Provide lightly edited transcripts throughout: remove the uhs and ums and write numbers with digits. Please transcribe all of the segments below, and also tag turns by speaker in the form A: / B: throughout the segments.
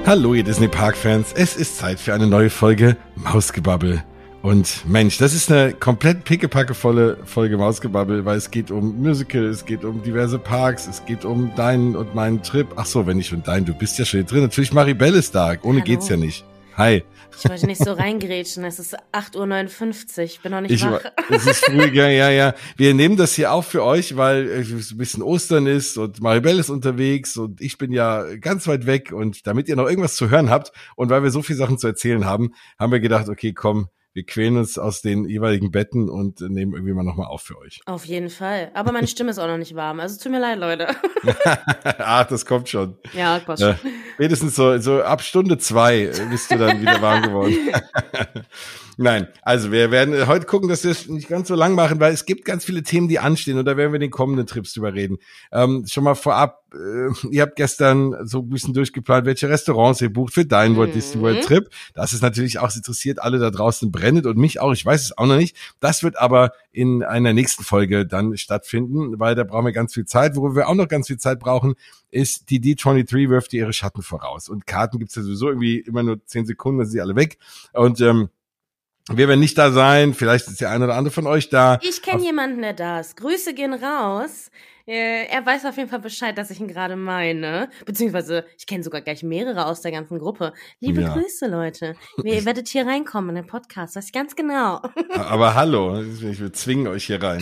A: Hallo ihr Disney-Park-Fans, es ist Zeit für eine neue Folge Mausgebabbel. Und Mensch, das ist eine komplett pickepackevolle Folge Mausgebabbel, weil es geht um Musical, es geht um diverse Parks, es geht um deinen und meinen Trip. Ach so, wenn nicht schon deinen, du bist ja schon hier drin. Natürlich Maribel ist da, ohne geht's ja nicht. Hi.
B: Ich wollte nicht so reingrätschen, es ist 8:59 Uhr, ich bin noch nicht wach.
A: Es ist früh, ja. Wir nehmen das hier auf für euch, weil es ein bisschen Ostern ist und Maribel ist unterwegs und ich bin ja ganz weit weg und damit ihr noch irgendwas zu hören habt und weil wir so viele Sachen zu erzählen haben, haben wir gedacht, okay, komm, wir quälen uns aus den jeweiligen Betten und nehmen irgendwie mal nochmal auf für euch.
B: Auf jeden Fall. Aber meine Stimme ist auch noch nicht warm. Also es tut mir leid, Leute.
A: Ach, das kommt schon.
B: Ja, passt schon.
A: Spätestens so ab Stunde 2 bist du dann wieder warm geworden. Nein, also wir werden heute gucken, dass wir es nicht ganz so lang machen, weil es gibt ganz viele Themen, die anstehen und da werden wir in den kommenden Trips drüber reden. Schon mal vorab, ihr habt gestern so ein bisschen durchgeplant, welche Restaurants ihr bucht für deinen Walt Disney World Trip. Das ist natürlich auch, es interessiert alle da draußen brennend und mich auch, ich weiß es auch noch nicht. Das wird aber in einer nächsten Folge dann stattfinden, weil da brauchen wir ganz viel Zeit. Worüber wir auch noch ganz viel Zeit brauchen, ist die D23 wirft ihre Schatten voraus. Und Karten gibt's ja sowieso irgendwie immer nur 10 Sekunden, dann sind sie alle weg. Und wir werden nicht da sein, vielleicht ist der eine oder andere von euch da.
B: Ich kenne jemanden, der da ist. Grüße gehen raus. Er weiß auf jeden Fall Bescheid, dass ich ihn gerade meine. Beziehungsweise, ich kenne sogar gleich mehrere aus der ganzen Gruppe. Liebe Grüße, Leute. Ihr werdet hier reinkommen in den Podcast, das ist ganz genau.
A: Aber hallo, wir zwingen euch hier rein.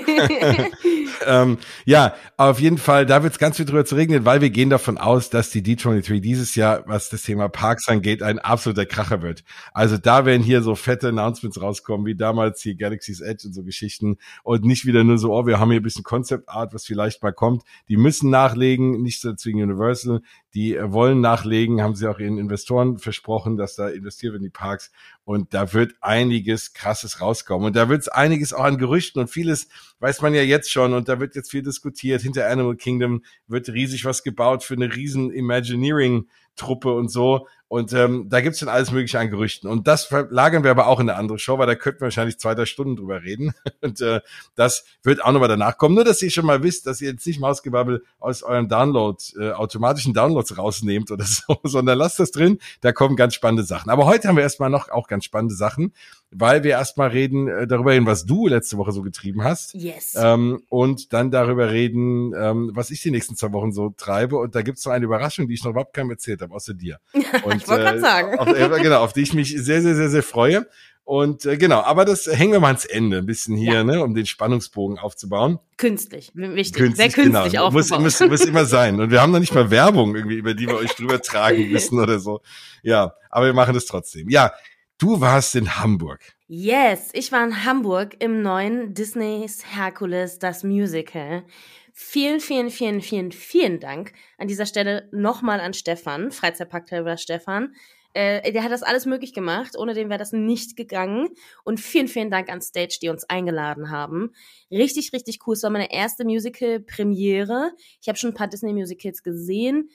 A: Ja, auf jeden Fall, da wird es ganz viel drüber zu regnen, weil wir gehen davon aus, dass die D23 dieses Jahr, was das Thema Parks angeht, ein absoluter Kracher wird. Also da werden hier so fette Announcements rauskommen, wie damals hier Galaxy's Edge und so Geschichten und nicht wieder nur so, oh, wir haben hier ein bisschen Concept Art, was vielleicht mal kommt. Die müssen nachlegen, nicht so zwingen Universal, die wollen nachlegen, haben sie auch ihren Investoren versprochen, dass da investiert wird in die Parks und da wird einiges Krasses rauskommen und da wird es einiges auch an Gerüchten und vieles weiß man ja jetzt schon und da wird jetzt viel diskutiert. Hinter Animal Kingdom wird riesig was gebaut für eine riesen Imagineering-Truppe und so. Und da gibt's dann alles mögliche an Gerüchten. Und das verlagern wir aber auch in eine andere Show, weil da könnten wir wahrscheinlich 2-3 Stunden drüber reden. Und das wird auch nochmal danach kommen. Nur, dass ihr schon mal wisst, dass ihr jetzt nicht Mausgebabbel aus eurem Download, automatischen Downloads rausnehmt oder so, sondern lasst das drin. Da kommen ganz spannende Sachen. Aber heute haben wir erstmal noch auch ganz spannende Sachen, weil wir erstmal reden darüber reden, was du letzte Woche so getrieben hast.
B: Yes.
A: Und dann darüber reden, was ich die nächsten 2 Wochen so treibe. Und da gibt's noch eine Überraschung, die ich noch überhaupt keinem erzählt habe, außer dir. Und,
B: ich wollte gerade sagen.
A: Auf die ich mich sehr, sehr, sehr, sehr freue. Und genau, aber das hängen wir mal ans Ende, ein bisschen hier, ne, um den Spannungsbogen aufzubauen.
B: Künstlich, wichtig, sehr künstlich
A: genau.
B: aufgebaut.
A: Muss immer sein. Und wir haben noch nicht mal Werbung irgendwie, über die wir euch drüber tragen müssen oder so. Ja, aber wir machen das trotzdem. Ja, du warst in Hamburg.
B: Yes, ich war in Hamburg im neuen Disneys Hercules, das Musical. Vielen, vielen, vielen, vielen, vielen Dank an dieser Stelle nochmal an Stefan, Freizeitparktreiber Stefan. Der hat das alles möglich gemacht, ohne den wäre das nicht gegangen. Und vielen, vielen Dank an Stage, die uns eingeladen haben. Richtig, richtig cool. Es war meine erste Musical-Premiere. Ich habe schon ein paar Disney-Musicals gesehen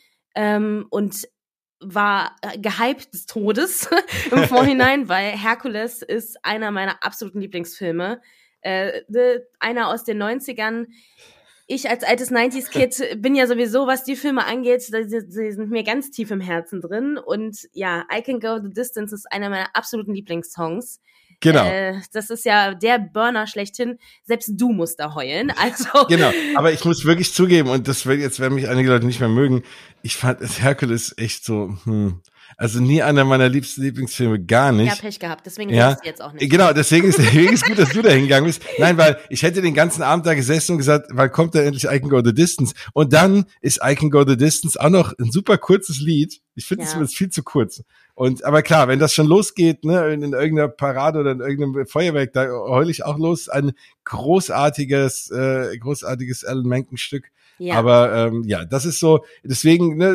B: und war gehypt des Todes im Vorhinein, weil Hercules ist einer meiner absoluten Lieblingsfilme. Einer aus den 90ern. Ich als altes 90s-Kid bin ja sowieso, was die Filme angeht, sie sind mir ganz tief im Herzen drin. Und ja, I Can Go the Distance ist einer meiner absoluten Lieblingssongs.
A: Genau.
B: Das ist ja der Burner schlechthin. Selbst du musst da heulen. Also
A: genau, aber ich muss wirklich zugeben, und das wird jetzt, werden mich einige Leute nicht mehr mögen, ich fand das Hercules echt so, also nie einer meiner Lieblingsfilme, gar nicht.
B: Ja, Pech gehabt, deswegen redest du jetzt auch nicht.
A: Genau, deswegen ist gut, dass du da hingegangen bist. Nein, weil ich hätte den ganzen Abend da gesessen und gesagt, wann kommt da endlich I Can Go the Distance? Und dann ist I Can Go the Distance auch noch ein super kurzes Lied. Ich finde es viel zu kurz. Und aber klar, wenn das schon losgeht, ne, in irgendeiner Parade oder in irgendeinem Feuerwerk, da heule ich auch los. Ein großartiges Alan Menken Stück. Ja. Aber ja, das ist so, deswegen, ne,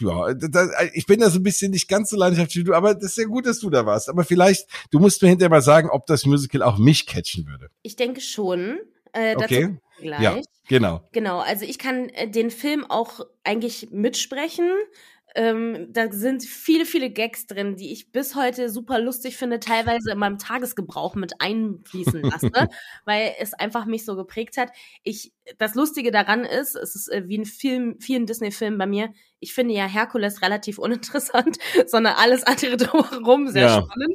A: ich bin da so ein bisschen nicht ganz so leidenschaftlich wie du, aber das ist ja gut, dass du da warst. Aber vielleicht, du musst mir hinterher mal sagen, ob das Musical auch mich catchen würde.
B: Ich denke schon.
A: Okay.
B: Dazu gleich.
A: Ja, genau.
B: Genau, also ich kann den Film auch eigentlich mitsprechen. Da sind viele, viele Gags drin, die ich bis heute super lustig finde, teilweise in meinem Tagesgebrauch mit einfließen lasse, weil es einfach mich so geprägt hat. Das Lustige daran ist, es ist wie in vielen Disney-Filmen bei mir, ich finde ja Herkules relativ uninteressant, sondern alles andere drumherum sehr spannend.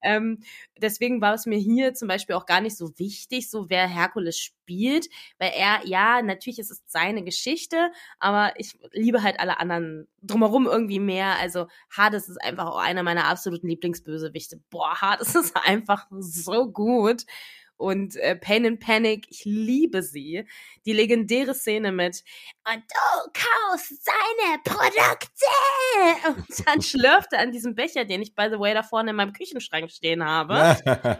B: Deswegen war es mir hier zum Beispiel auch gar nicht so wichtig, so wer Herkules spielt, weil natürlich ist es seine Geschichte, aber ich liebe halt alle anderen drumherum irgendwie mehr. Also Hades ist einfach auch einer meiner absoluten Lieblingsbösewichte. Boah, Hades ist einfach so gut. Und Pain and Panic, ich liebe sie. Die legendäre Szene mit "Und du kaufst seine Produkte!" Und dann schlürft er an diesem Becher, den ich, by the way, da vorne in meinem Küchenschrank stehen habe.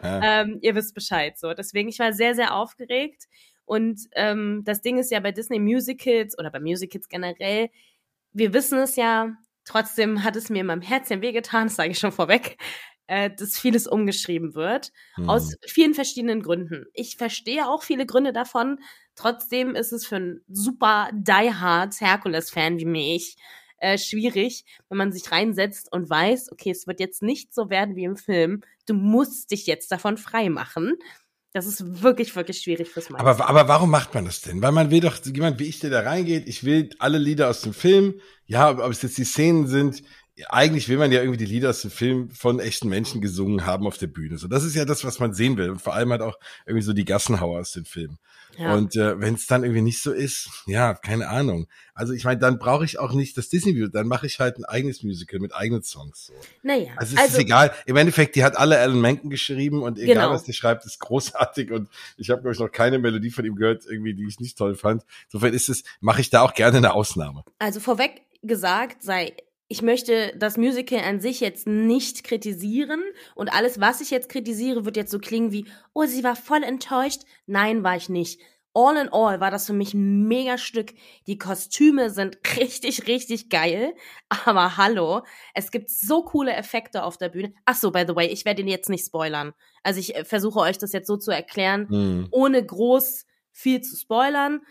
B: Ihr wisst Bescheid. So, deswegen, ich war sehr, sehr aufgeregt. Und das Ding ist ja bei Disney Musicals oder bei Musicals generell, wir wissen es ja, trotzdem hat es mir in meinem Herzchen wehgetan, das sage ich schon vorweg, dass vieles umgeschrieben wird, aus vielen verschiedenen Gründen. Ich verstehe auch viele Gründe davon, trotzdem ist es für einen super die-hard Herkules-Fan wie mich schwierig, wenn man sich reinsetzt und weiß, okay, es wird jetzt nicht so werden wie im Film, du musst dich jetzt davon frei machen. Das ist wirklich, wirklich schwierig fürs Meiste.
A: Aber warum macht man das denn? Weil man will doch, jemand wie ich, der da reingeht, ich will alle Lieder aus dem Film, ja, ob es jetzt die Szenen sind, eigentlich will man ja irgendwie die Lieder aus dem Film von echten Menschen gesungen haben auf der Bühne. So, das ist ja das, was man sehen will. Und vor allem halt auch irgendwie so die Gassenhauer aus den Filmen. Ja. Und wenn es dann irgendwie nicht so ist, ja, keine Ahnung. Also ich meine, dann brauche ich auch nicht das Disney-Musical, dann mache ich halt ein eigenes Musical mit eigenen Songs. So.
B: Naja.
A: Also es ist egal. Im Endeffekt, die hat alle Alan Menken geschrieben und egal, was die schreibt, ist großartig. Und ich habe, glaube ich, noch keine Melodie von ihm gehört, irgendwie, die ich nicht toll fand. Insofern mache ich da auch gerne eine Ausnahme.
B: Also vorweg gesagt ich möchte das Musical an sich jetzt nicht kritisieren und alles, was ich jetzt kritisiere, wird jetzt so klingen wie, oh, sie war voll enttäuscht. Nein, war ich nicht. All in all war das für mich ein Megastück. Die Kostüme sind richtig, richtig geil. Aber hallo, es gibt so coole Effekte auf der Bühne. Ach so, by the way, ich werde ihn jetzt nicht spoilern. Also ich versuche euch das jetzt so zu erklären, ohne groß viel zu spoilern.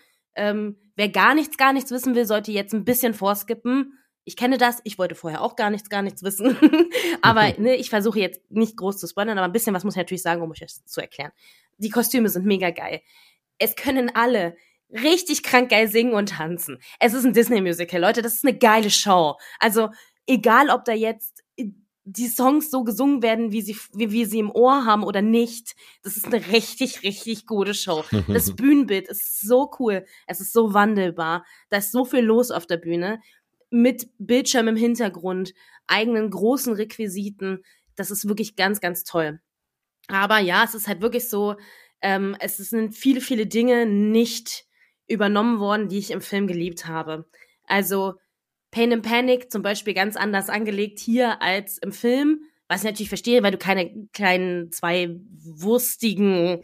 B: Wer gar nichts wissen will, sollte jetzt ein bisschen vorskippen. Ich kenne das, ich wollte vorher auch gar nichts wissen. Aber ich versuche jetzt nicht groß zu spoilern, aber ein bisschen was muss ich natürlich sagen, um euch das zu erklären. Die Kostüme sind mega geil. Es können alle richtig krank geil singen und tanzen. Es ist ein Disney-Musical, Leute, das ist eine geile Show. Also egal, ob da jetzt die Songs so gesungen werden, wie wir sie im Ohr haben oder nicht, das ist eine richtig, richtig gute Show. Das Bühnenbild ist so cool, es ist so wandelbar, da ist so viel los auf der Bühne. Mit Bildschirm im Hintergrund, eigenen großen Requisiten. Das ist wirklich ganz, ganz toll. Aber ja, es ist halt wirklich so, es sind viele, viele Dinge nicht übernommen worden, die ich im Film geliebt habe. Also Pain and Panic zum Beispiel ganz anders angelegt hier als im Film, was ich natürlich verstehe, weil du keine kleinen, zwei wurstigen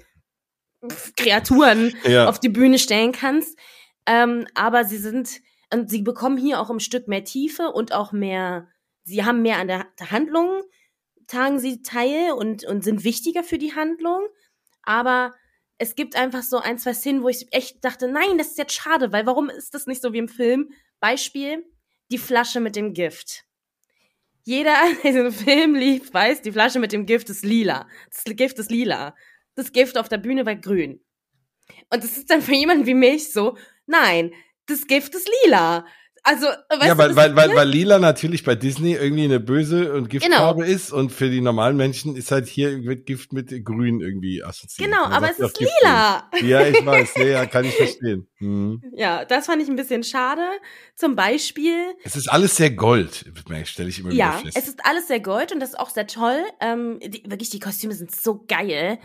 B: Kreaturen auf die Bühne stellen kannst. Aber sie bekommen hier auch im Stück mehr Tiefe und auch sie haben mehr an der Handlung, tragen sie teil und sind wichtiger für die Handlung. Aber es gibt einfach so ein, zwei Szenen, wo ich echt dachte, nein, das ist jetzt schade, weil warum ist das nicht so wie im Film? Beispiel, die Flasche mit dem Gift. Jeder, der den Film liebt, weiß, die Flasche mit dem Gift ist lila. Das Gift ist lila. Das Gift auf der Bühne war grün. Und das ist dann für jemanden wie mich so, nein, das Gift ist lila. Also,
A: weißt du, weil lila natürlich bei Disney irgendwie eine böse und Giftfarbe ist und für die normalen Menschen ist halt hier wird Gift mit grün irgendwie assoziiert.
B: Genau, aber es ist lila.
A: Ja, ich weiß, ja, kann ich verstehen.
B: Ja, das fand ich ein bisschen schade. Zum Beispiel.
A: Es ist alles sehr Gold, stelle ich immer wieder fest.
B: Ja, es ist alles sehr Gold und das ist auch sehr toll. Wirklich, die Kostüme sind so geil.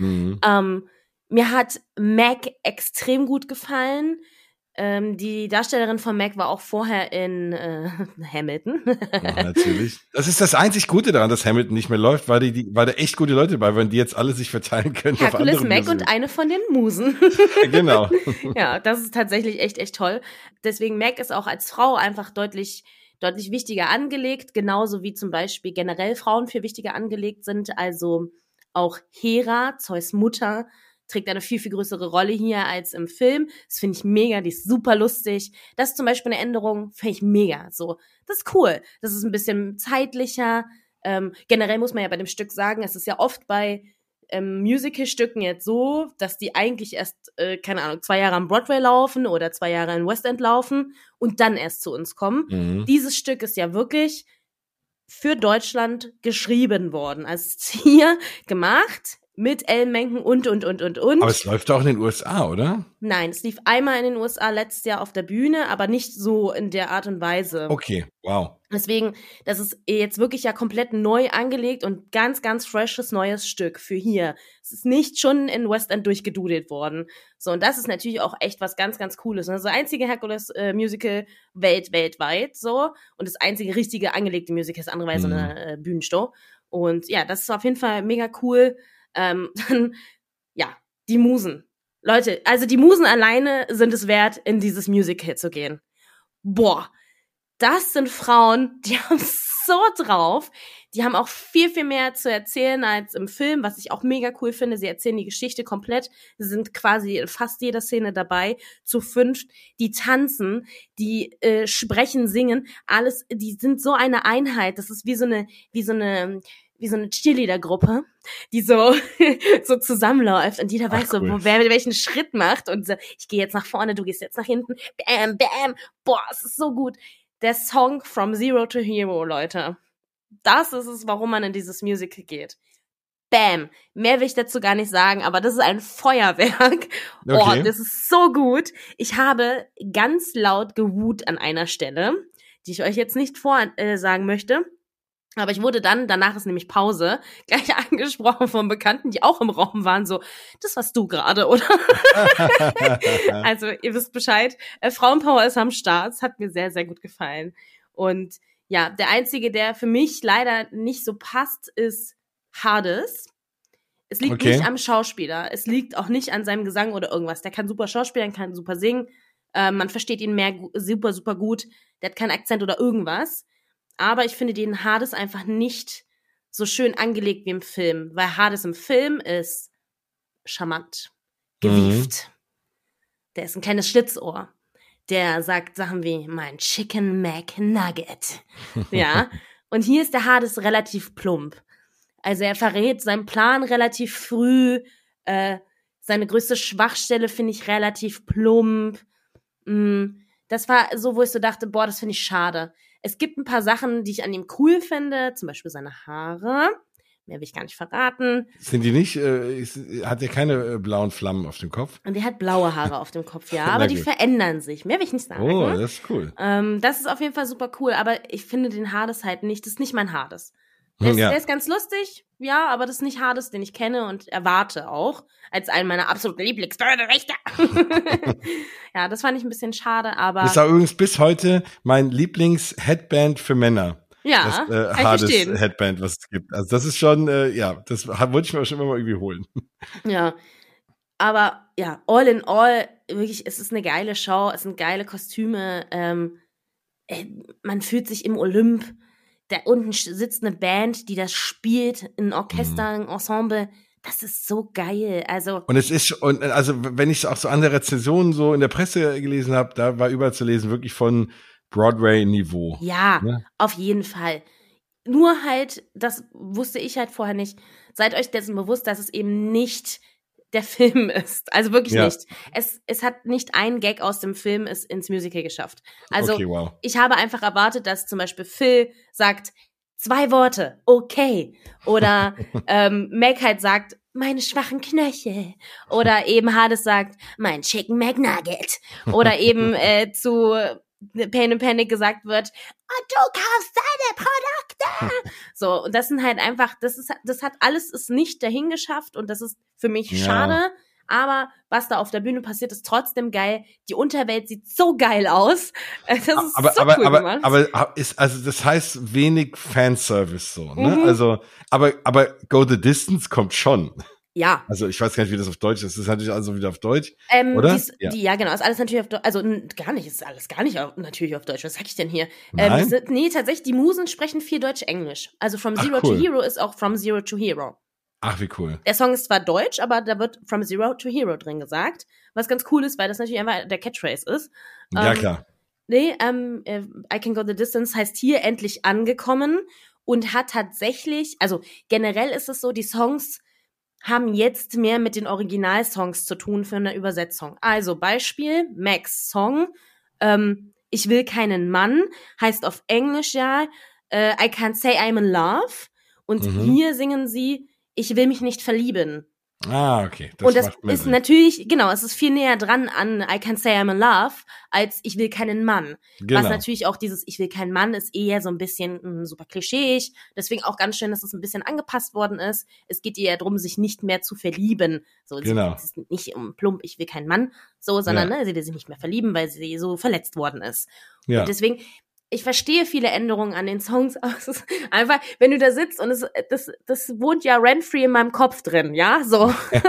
B: Mir hat Meg extrem gut gefallen. Die Darstellerin von Meg war auch vorher in Hamilton.
A: Ja, natürlich. Das ist das einzig Gute daran, dass Hamilton nicht mehr läuft, weil da echt gute Leute dabei waren, die jetzt alle sich verteilen können.
B: Herkules, Meg und eine von den Musen.
A: Genau.
B: Ja, das ist tatsächlich echt, echt toll. Deswegen Meg ist auch als Frau einfach deutlich wichtiger angelegt, genauso wie zum Beispiel generell Frauen viel wichtiger angelegt sind. Also auch Hera, Zeus Mutter, trägt eine viel, viel größere Rolle hier als im Film. Das finde ich mega, die ist super lustig. Das ist zum Beispiel eine Änderung, finde ich mega. So, das ist cool. Das ist ein bisschen zeitlicher. Generell muss man ja bei dem Stück sagen, es ist ja oft bei Musical-Stücken jetzt so, dass die eigentlich erst, 2 Jahre am Broadway laufen oder 2 Jahre in West End laufen und dann erst zu uns kommen.
A: Mhm.
B: Dieses Stück ist ja wirklich für Deutschland geschrieben worden. Also es ist hier gemacht mit Ellen Menken und.
A: Aber es läuft auch in den USA, oder?
B: Nein, es lief einmal in den USA letztes Jahr auf der Bühne, aber nicht so in der Art und Weise.
A: Okay, wow.
B: Deswegen, das ist jetzt wirklich ja komplett neu angelegt und ganz, ganz freshes neues Stück für hier. Es ist nicht schon in West End durchgedudelt worden. So, und das ist natürlich auch echt was ganz, ganz Cooles. Das ist das einzige Hercules-Musical weltweit, so. Und das einzige richtige angelegte Musical, das andere war so eine Bühnenshow. Und ja, das ist auf jeden Fall mega cool. Dann, ja, die Musen. Leute, also die Musen alleine sind es wert, in dieses Musical zu gehen. Boah, das sind Frauen, die haben so drauf. Die haben auch viel, viel mehr zu erzählen als im Film, was ich auch mega cool finde. Sie erzählen die Geschichte komplett. Sie sind quasi in fast jeder Szene dabei, zu 5. Die tanzen, die sprechen, singen, alles, die sind so eine Einheit. Das ist wie so eine Cheerleader-Gruppe, die so zusammenläuft und jeder weiß so,
A: cool.
B: wer welchen Schritt macht und so, ich gehe jetzt nach vorne, du gehst jetzt nach hinten, bam, bam, boah, es ist so gut. Der Song From Zero to Hero, Leute. Das ist es, warum man in dieses Musical geht. Bam. Mehr will ich dazu gar nicht sagen, aber das ist ein Feuerwerk. Oh,
A: Okay.
B: das ist so gut. Ich habe ganz laut gewut an einer Stelle, die ich euch jetzt nicht sagen möchte. Aber ich wurde dann, danach ist nämlich Pause, gleich angesprochen von Bekannten, die auch im Raum waren, so, das warst du gerade, oder? Also, ihr wisst Bescheid. Frauenpower ist am Start. Es hat mir sehr, sehr gut gefallen. Und ja, der einzige, der für mich leider nicht so passt, ist Hades. Es liegt nicht am Schauspieler. Es liegt auch nicht an seinem Gesang oder irgendwas. Der kann super schauspielern, kann super singen. Man versteht ihn super, super gut. Der hat keinen Akzent oder irgendwas. Aber ich finde den Hades einfach nicht so schön angelegt wie im Film. Weil Hades im Film ist charmant, gewieft. Der ist ein kleines Schlitzohr. Der sagt Sachen wie, mein Chicken McNugget. Ja. Und hier ist der Hades relativ plump. Also er verrät seinen Plan relativ früh. Seine größte Schwachstelle finde ich relativ plump. Das war so, wo ich so dachte, boah, das finde ich schade. Es gibt ein paar Sachen, die ich an ihm cool finde, zum Beispiel seine Haare. Mehr will ich gar nicht verraten.
A: Sind die nicht, hat er keine blauen Flammen auf dem Kopf?
B: Und er hat blaue Haare auf dem Kopf, ja, aber die verändern sich. Mehr will ich nicht sagen.
A: Oh, das ist cool.
B: Das ist auf jeden Fall super cool, aber ich finde den Hades halt nicht, das ist nicht mein Hades. Der ist ganz lustig, ja, aber das ist nicht Hades, den ich kenne und erwarte auch, als einen meiner absoluten Lieblingsbösewichter. Ja, das fand ich ein bisschen schade, aber...
A: Das ist auch übrigens bis heute mein Lieblings-Headband für Männer.
B: Ja,
A: das Hades-Headband, was es gibt. Also das ist schon, das wollte ich mir schon immer mal irgendwie holen.
B: Ja, aber ja, all in all, wirklich, es ist eine geile Show, es sind geile Kostüme, man fühlt sich im Olymp. Da unten sitzt eine Band, die das spielt, ein Orchester, ein Ensemble. Das ist so geil. Also
A: und es ist, also wenn ich auch so andere Rezensionen so in der Presse gelesen habe, da war überall zu lesen, wirklich von Broadway-Niveau.
B: Ja, auf jeden Fall. Nur halt, das wusste ich halt vorher nicht, seid euch dessen bewusst, dass es eben nicht der Film ist. Also wirklich nicht. Es hat nicht ein Gag aus dem Film es ins Musical geschafft. Also ich habe einfach erwartet, dass zum Beispiel Phil sagt, 2 Worte, okay. Oder Meg halt sagt, meine schwachen Knöchel. Oder eben Hades sagt, mein Chicken McNugget. Oder eben zu Pain and Panic gesagt wird, und du kaufst deine Produkte. So, und das sind halt einfach, das hat alles ist nicht dahin geschafft und das ist für mich schade, aber was da auf der Bühne passiert, ist trotzdem geil. Die Unterwelt sieht so geil aus. Das ist so cool gemacht.
A: Aber ist, also das heißt wenig Fanservice so, ne? Also, aber Go the Distance kommt schon.
B: Ja.
A: Also ich weiß gar nicht, wie das auf Deutsch ist. Das ist natürlich also wieder auf Deutsch, oder?
B: Ja, genau. Ist alles natürlich auf Deutsch. Also gar nicht, ist alles gar nicht natürlich auf Deutsch. Was sag ich denn hier? Nee, tatsächlich, die Musen sprechen viel Deutsch-Englisch. Also From Zero to Hero ist auch From Zero to Hero.
A: Ach, wie cool.
B: Der Song ist zwar deutsch, aber da wird From Zero to Hero drin gesagt, was ganz cool ist, weil das natürlich einfach der Catchphrase ist.
A: Ja, klar.
B: Nee, I Can Go the Distance heißt hier endlich angekommen und hat tatsächlich, also generell ist es so, die Songs haben jetzt mehr mit den Originalsongs zu tun für eine Übersetzung. Also Beispiel, Max Song, Ich will keinen Mann, heißt auf Englisch ja, I can't say I'm in love. Und hier singen sie, ich will mich nicht verlieben.
A: Ah, okay.
B: Und das ist natürlich, genau, es ist viel näher dran an I Can't Say I'm in Love, als ich will keinen Mann. Genau. Was natürlich auch dieses ich will keinen Mann ist eher so ein bisschen super klischeeig. Deswegen auch ganz schön, dass es ein bisschen angepasst worden ist. Es geht ihr ja darum, sich nicht mehr zu verlieben. So,
A: genau.
B: Es ist nicht plump, ich will keinen Mann, so, sondern sie will sich nicht mehr verlieben, weil sie so verletzt worden ist. Ja. Und deswegen, ich verstehe viele Änderungen an den Songs, aber es ist einfach, wenn du da sitzt und das wohnt ja rent-free in meinem Kopf drin, ja, so.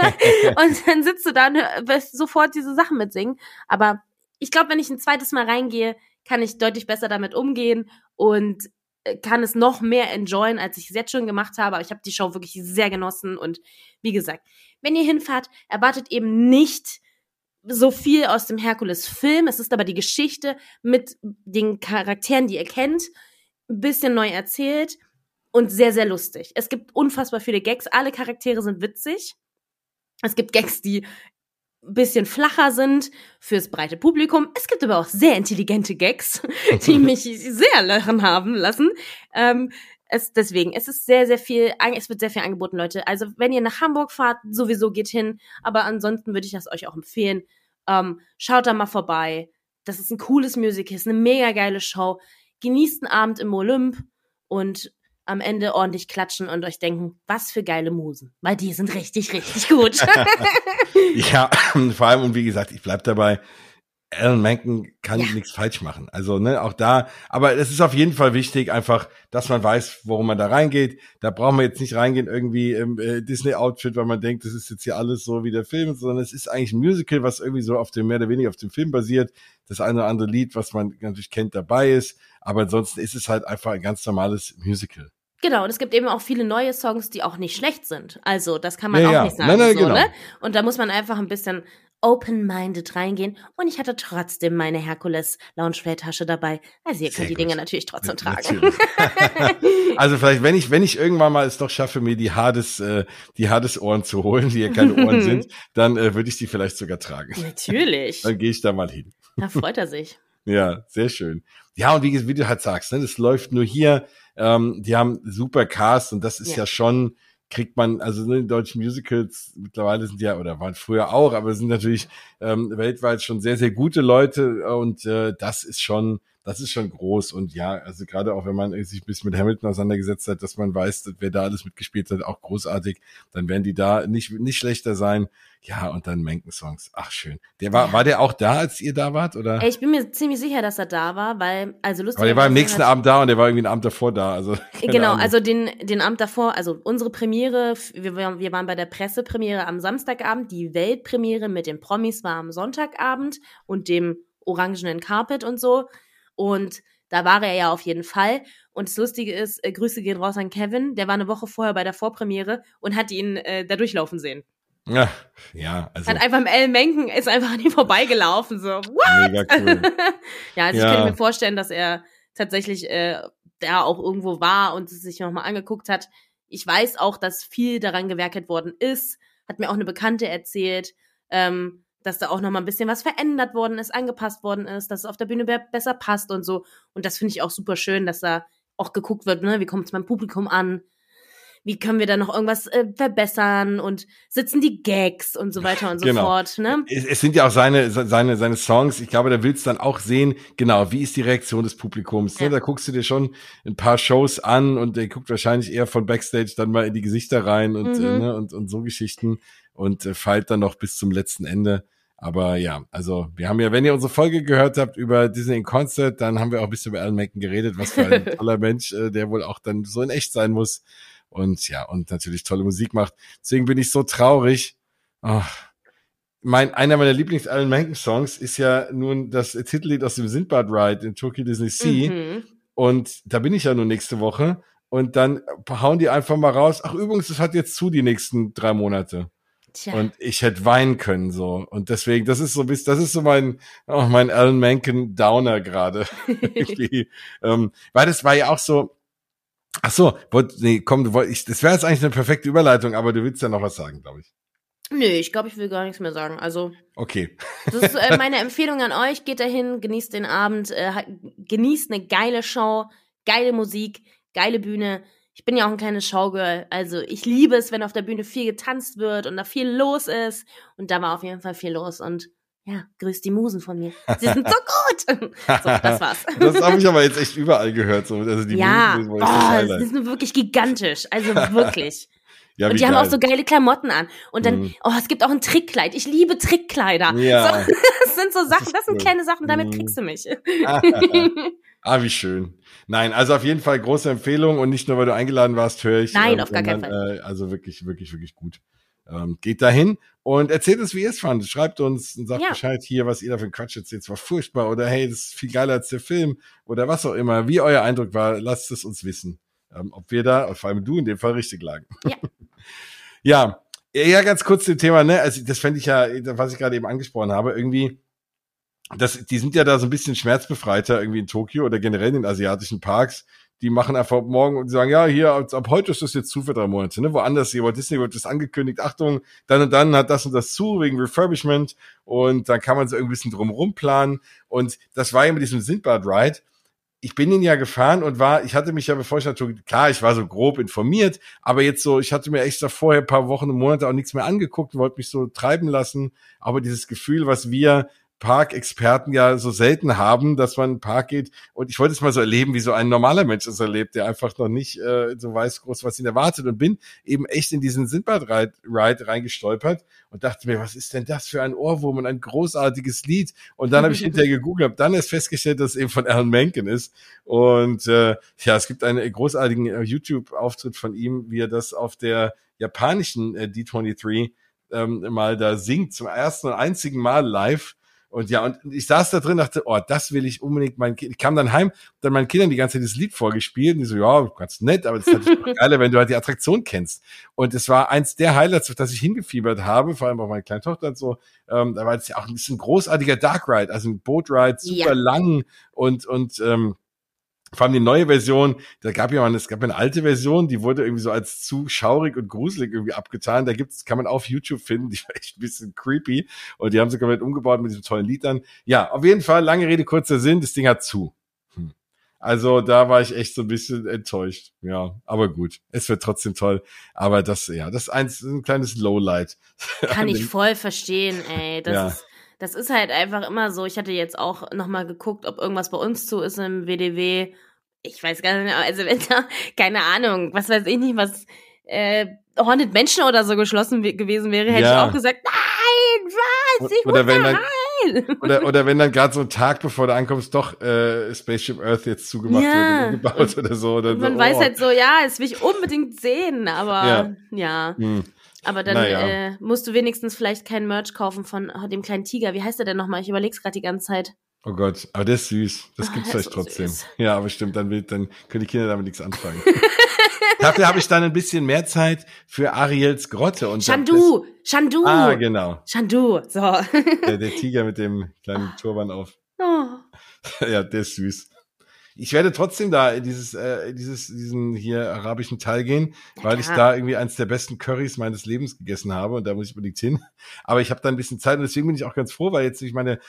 B: Und dann sitzt du da und wirst sofort diese Sachen mitsingen. Aber ich glaube, wenn ich ein zweites Mal reingehe, kann ich deutlich besser damit umgehen und kann es noch mehr enjoyen, als ich es jetzt schon gemacht habe. Aber ich habe die Show wirklich sehr genossen und wie gesagt, wenn ihr hinfahrt, erwartet eben nicht so viel aus dem Herkules-Film. Es ist aber die Geschichte mit den Charakteren, die ihr kennt, ein bisschen neu erzählt und sehr, sehr lustig. Es gibt unfassbar viele Gags. Alle Charaktere sind witzig. Es gibt Gags, die ein bisschen flacher sind fürs breite Publikum. Es gibt aber auch sehr intelligente Gags, die mich sehr lachen haben lassen. Deswegen, es ist sehr, sehr viel, es wird sehr viel angeboten, Leute. Also, wenn ihr nach Hamburg fahrt, sowieso geht hin. Aber ansonsten würde ich das euch auch empfehlen. Schaut da mal vorbei. Das ist ein cooles Musical, ist eine mega geile Show. Genießt einen Abend im Olymp und am Ende ordentlich klatschen und euch denken, was für geile Musen. Weil die sind richtig, richtig gut.
A: Ja, vor allem, und wie gesagt, ich bleib dabei, Alan Menken kann nichts falsch machen. Also, ne, auch da, aber es ist auf jeden Fall wichtig, einfach, dass man weiß, worum man da reingeht. Da braucht man jetzt nicht reingehen irgendwie im Disney-Outfit, weil man denkt, das ist jetzt hier alles so wie der Film, sondern es ist eigentlich ein Musical, was irgendwie so auf dem, mehr oder weniger auf dem Film basiert. Das eine oder andere Lied, was man natürlich kennt, dabei ist. Aber ansonsten ist es halt einfach ein ganz normales Musical.
B: Genau, und es gibt eben auch viele neue Songs, die auch nicht schlecht sind. Also, das kann man auch nicht sagen.
A: Nein,
B: so,
A: genau.
B: Ne? Und da muss man einfach ein bisschen open-minded reingehen. Und ich hatte trotzdem meine Herkules Loungewear-Tasche dabei. Also ihr könnt die Dinge natürlich trotzdem tragen.
A: Also vielleicht, wenn ich irgendwann mal es doch schaffe, mir die Hades-Ohren zu holen, die ja keine Ohren sind, dann würde ich die vielleicht sogar tragen.
B: Natürlich.
A: Dann gehe ich da mal hin.
B: Da freut er sich.
A: Ja, sehr schön. Ja, und wie du halt sagst, ne, das läuft nur hier. Die haben super Cast und das ist ja schon, kriegt man, also in deutschen Musicals mittlerweile sind ja, oder waren früher auch, aber sind natürlich weltweit schon sehr, sehr gute Leute und das ist schon groß und ja, also gerade auch wenn man sich ein bisschen mit Hamilton auseinandergesetzt hat, dass man weiß, wer da alles mitgespielt hat, auch großartig, dann werden die da nicht schlechter sein. Ja, und dann Menken-Songs. Ach, schön. War der auch da, als ihr da wart, oder?
B: Ich bin mir ziemlich sicher, dass er da war, weil, also lustig.
A: Aber der war am nächsten Abend da und der war irgendwie einen Abend davor da, also.
B: Genau, also den Abend davor, also unsere Premiere, wir waren bei der Pressepremiere am Samstagabend, die Weltpremiere mit den Promis war am Sonntagabend und dem orangenen Carpet und so. Und da war er ja auf jeden Fall. Und das Lustige ist, Grüße gehen raus an Kevin, der war eine Woche vorher bei der Vorpremiere und hat ihn da durchlaufen sehen.
A: Ja, also.
B: Hat einfach im Alan Menken, ist einfach an ihm vorbeigelaufen, so, what?
A: Mega cool.
B: Ja, also ich könnte mir vorstellen, dass er tatsächlich da auch irgendwo war und es sich nochmal angeguckt hat. Ich weiß auch, dass viel daran gewerkelt worden ist, hat mir auch eine Bekannte erzählt, dass da auch nochmal ein bisschen was verändert worden ist, angepasst worden ist, dass es auf der Bühne besser passt und so. Und das finde ich auch super schön, dass da auch geguckt wird, ne, wie kommt es beim Publikum an? Wie können wir da noch irgendwas verbessern und sitzen die Gags und so weiter und so fort. Ne?
A: Es sind ja auch seine Songs. Ich glaube, da willst du dann auch sehen, genau, wie ist die Reaktion des Publikums. Ne? Da guckst du dir schon ein paar Shows an und der guckt wahrscheinlich eher von Backstage dann mal in die Gesichter rein und, und so Geschichten und feilt dann noch bis zum letzten Ende. Aber ja, also wir haben ja, wenn ihr unsere Folge gehört habt über Disney in Concert, dann haben wir auch ein bisschen über Alan Menken geredet, was für ein toller Mensch, der wohl auch dann so in echt sein muss. Und ja, und natürlich tolle Musik macht. Deswegen bin ich so traurig. Oh. Einer meiner Lieblings-Alan Menken-Songs ist ja nun das Titellied aus dem Sindbad Ride in Tokyo Disney Sea. Und da bin ich ja nur nächste Woche. und dann hauen die einfach mal raus. Ach übrigens, das hat jetzt zu die nächsten 3 Monate.
B: Tja.
A: Und ich hätte weinen können so. Und deswegen, das ist so mein Alan Menken Downer gerade. Weil das war ja auch so. Ach so, das wäre jetzt eigentlich eine perfekte Überleitung, aber du willst ja noch was sagen, glaube ich.
B: Nö, ich glaube, ich will gar nichts mehr sagen. Also,
A: okay.
B: Das ist meine Empfehlung an euch. Geht dahin, genießt den Abend, genießt eine geile Show, geile Musik, geile Bühne. Ich bin ja auch ein kleines Showgirl, also ich liebe es, wenn auf der Bühne viel getanzt wird und da viel los ist. Und da war auf jeden Fall viel los und ja, grüßt die Musen von mir. Sie sind so gut. So, das war's.
A: Das habe ich aber jetzt echt überall gehört. So. Also die Musen,
B: die sind wirklich gigantisch, also wirklich.
A: Ja,
B: und die haben auch so geile Klamotten an. Und dann, es gibt auch ein Trickkleid. Ich liebe Trickkleider.
A: Ja.
B: So, das sind so Sachen, das sind kleine Sachen, damit kriegst du mich.
A: Wie schön. Nein, also auf jeden Fall große Empfehlung und nicht nur, weil du eingeladen warst, höre ich.
B: Nein, auf gar keinen Fall.
A: Also wirklich, wirklich, wirklich gut. Geht dahin und erzählt uns, wie ihr es fandet. Schreibt uns und sagt Bescheid hier, was ihr da für einen Quatsch erzählt. Es war furchtbar oder hey, das ist viel geiler als der Film oder was auch immer. Wie euer Eindruck war, lasst es uns wissen. Ob wir da, vor allem du in dem Fall, richtig lagen.
B: Ja.
A: Ja, ganz kurz zum Thema, ne? Also das fände ich ja, was ich gerade eben angesprochen habe, irgendwie, die sind ja da so ein bisschen schmerzbefreiter irgendwie in Tokio oder generell in den asiatischen Parks. Die machen einfach morgen und sagen, ja, hier, ab heute ist das jetzt zu für 3 Monate, ne? Woanders, hier, Walt Disney wird das angekündigt, Achtung, dann und dann hat das und das zu, wegen Refurbishment, und dann kann man so irgendwie ein bisschen drumherum planen, und das war ja mit diesem Sindbad-Ride. Ich bin ihn ja gefahren und ich hatte mich ja, bevor ich natürlich, klar, ich war so grob informiert, aber jetzt so, ich hatte mir extra vorher ein paar Wochen und Monate auch nichts mehr angeguckt, wollte mich so treiben lassen, aber dieses Gefühl, was wir Parkexperten ja so selten haben, dass man in den Park geht, und ich wollte es mal so erleben, wie so ein normaler Mensch es erlebt, der einfach noch nicht so weiß groß, was ihn erwartet, und bin eben echt in diesen Sindbad-Ride reingestolpert und dachte mir, was ist denn das für ein Ohrwurm und ein großartiges Lied, und dann habe ich hinterher gegoogelt, habe dann erst festgestellt, dass es eben von Alan Menken ist, und es gibt einen großartigen YouTube-Auftritt von ihm, wie er das auf der japanischen D23 mal da singt, zum ersten und einzigen Mal live. Und ich saß da drin, dachte, das will ich unbedingt meinen Kindern. Ich kam dann heim, dann meinen Kindern die ganze Zeit das Lied vorgespielt, und die so, ja, ganz nett, aber das ist natürlich auch geiler, wenn du halt die Attraktion kennst. Und es war eins der Highlights, auf das ich hingefiebert habe, vor allem auch meine kleine Tochter und so. Da war es ja auch ein großartiger Dark Ride, also ein Boat Ride, super lang und vor allem die neue Version, es gab ja eine alte Version, die wurde irgendwie so als zu schaurig und gruselig irgendwie abgetan. Kann man auf YouTube finden, die war echt ein bisschen creepy, und die haben sie komplett umgebaut mit diesem tollen Lied dann. Ja, auf jeden Fall, lange Rede, kurzer Sinn, das Ding hat zu. Also da war ich echt so ein bisschen enttäuscht. Ja, aber gut, es wird trotzdem toll. Aber das ist ein kleines Lowlight.
B: Kann ich voll verstehen, ey. Das ist halt einfach immer so. Ich hatte jetzt auch nochmal geguckt, ob irgendwas bei uns zu ist im WDW. Ich weiß gar nicht, also wenn da, keine Ahnung, was weiß ich nicht, was Haunted Mansion oder so geschlossen gewesen wäre, hätte ich auch gesagt, nein, was? Ich muss da rein.
A: Oder wenn dann gerade so ein Tag, bevor du ankommst, doch Spaceship Earth jetzt zugemacht wird und umgebaut oder so. Oder
B: man weiß halt so, das will ich unbedingt sehen, aber Aber dann musst du wenigstens vielleicht kein Merch kaufen von dem kleinen Tiger. Wie heißt der denn nochmal? Ich überleg's gerade die ganze Zeit.
A: Oh Gott, aber der ist süß. Das gibt's vielleicht trotzdem. Süß. Ja, aber stimmt, dann können die Kinder damit nichts anfangen. Dafür habe ich dann ein bisschen mehr Zeit für Ariels Grotte. Und
B: Chandu!
A: Ah, genau.
B: Chandu, so.
A: Der Tiger mit dem kleinen Turban auf.
B: Oh.
A: Ja, der ist süß. Ich werde trotzdem da in diesen hier arabischen Teil gehen, weil ich da irgendwie eins der besten Currys meines Lebens gegessen habe, und da muss ich unbedingt hin. Aber ich habe da ein bisschen Zeit, und deswegen bin ich auch ganz froh, weil jetzt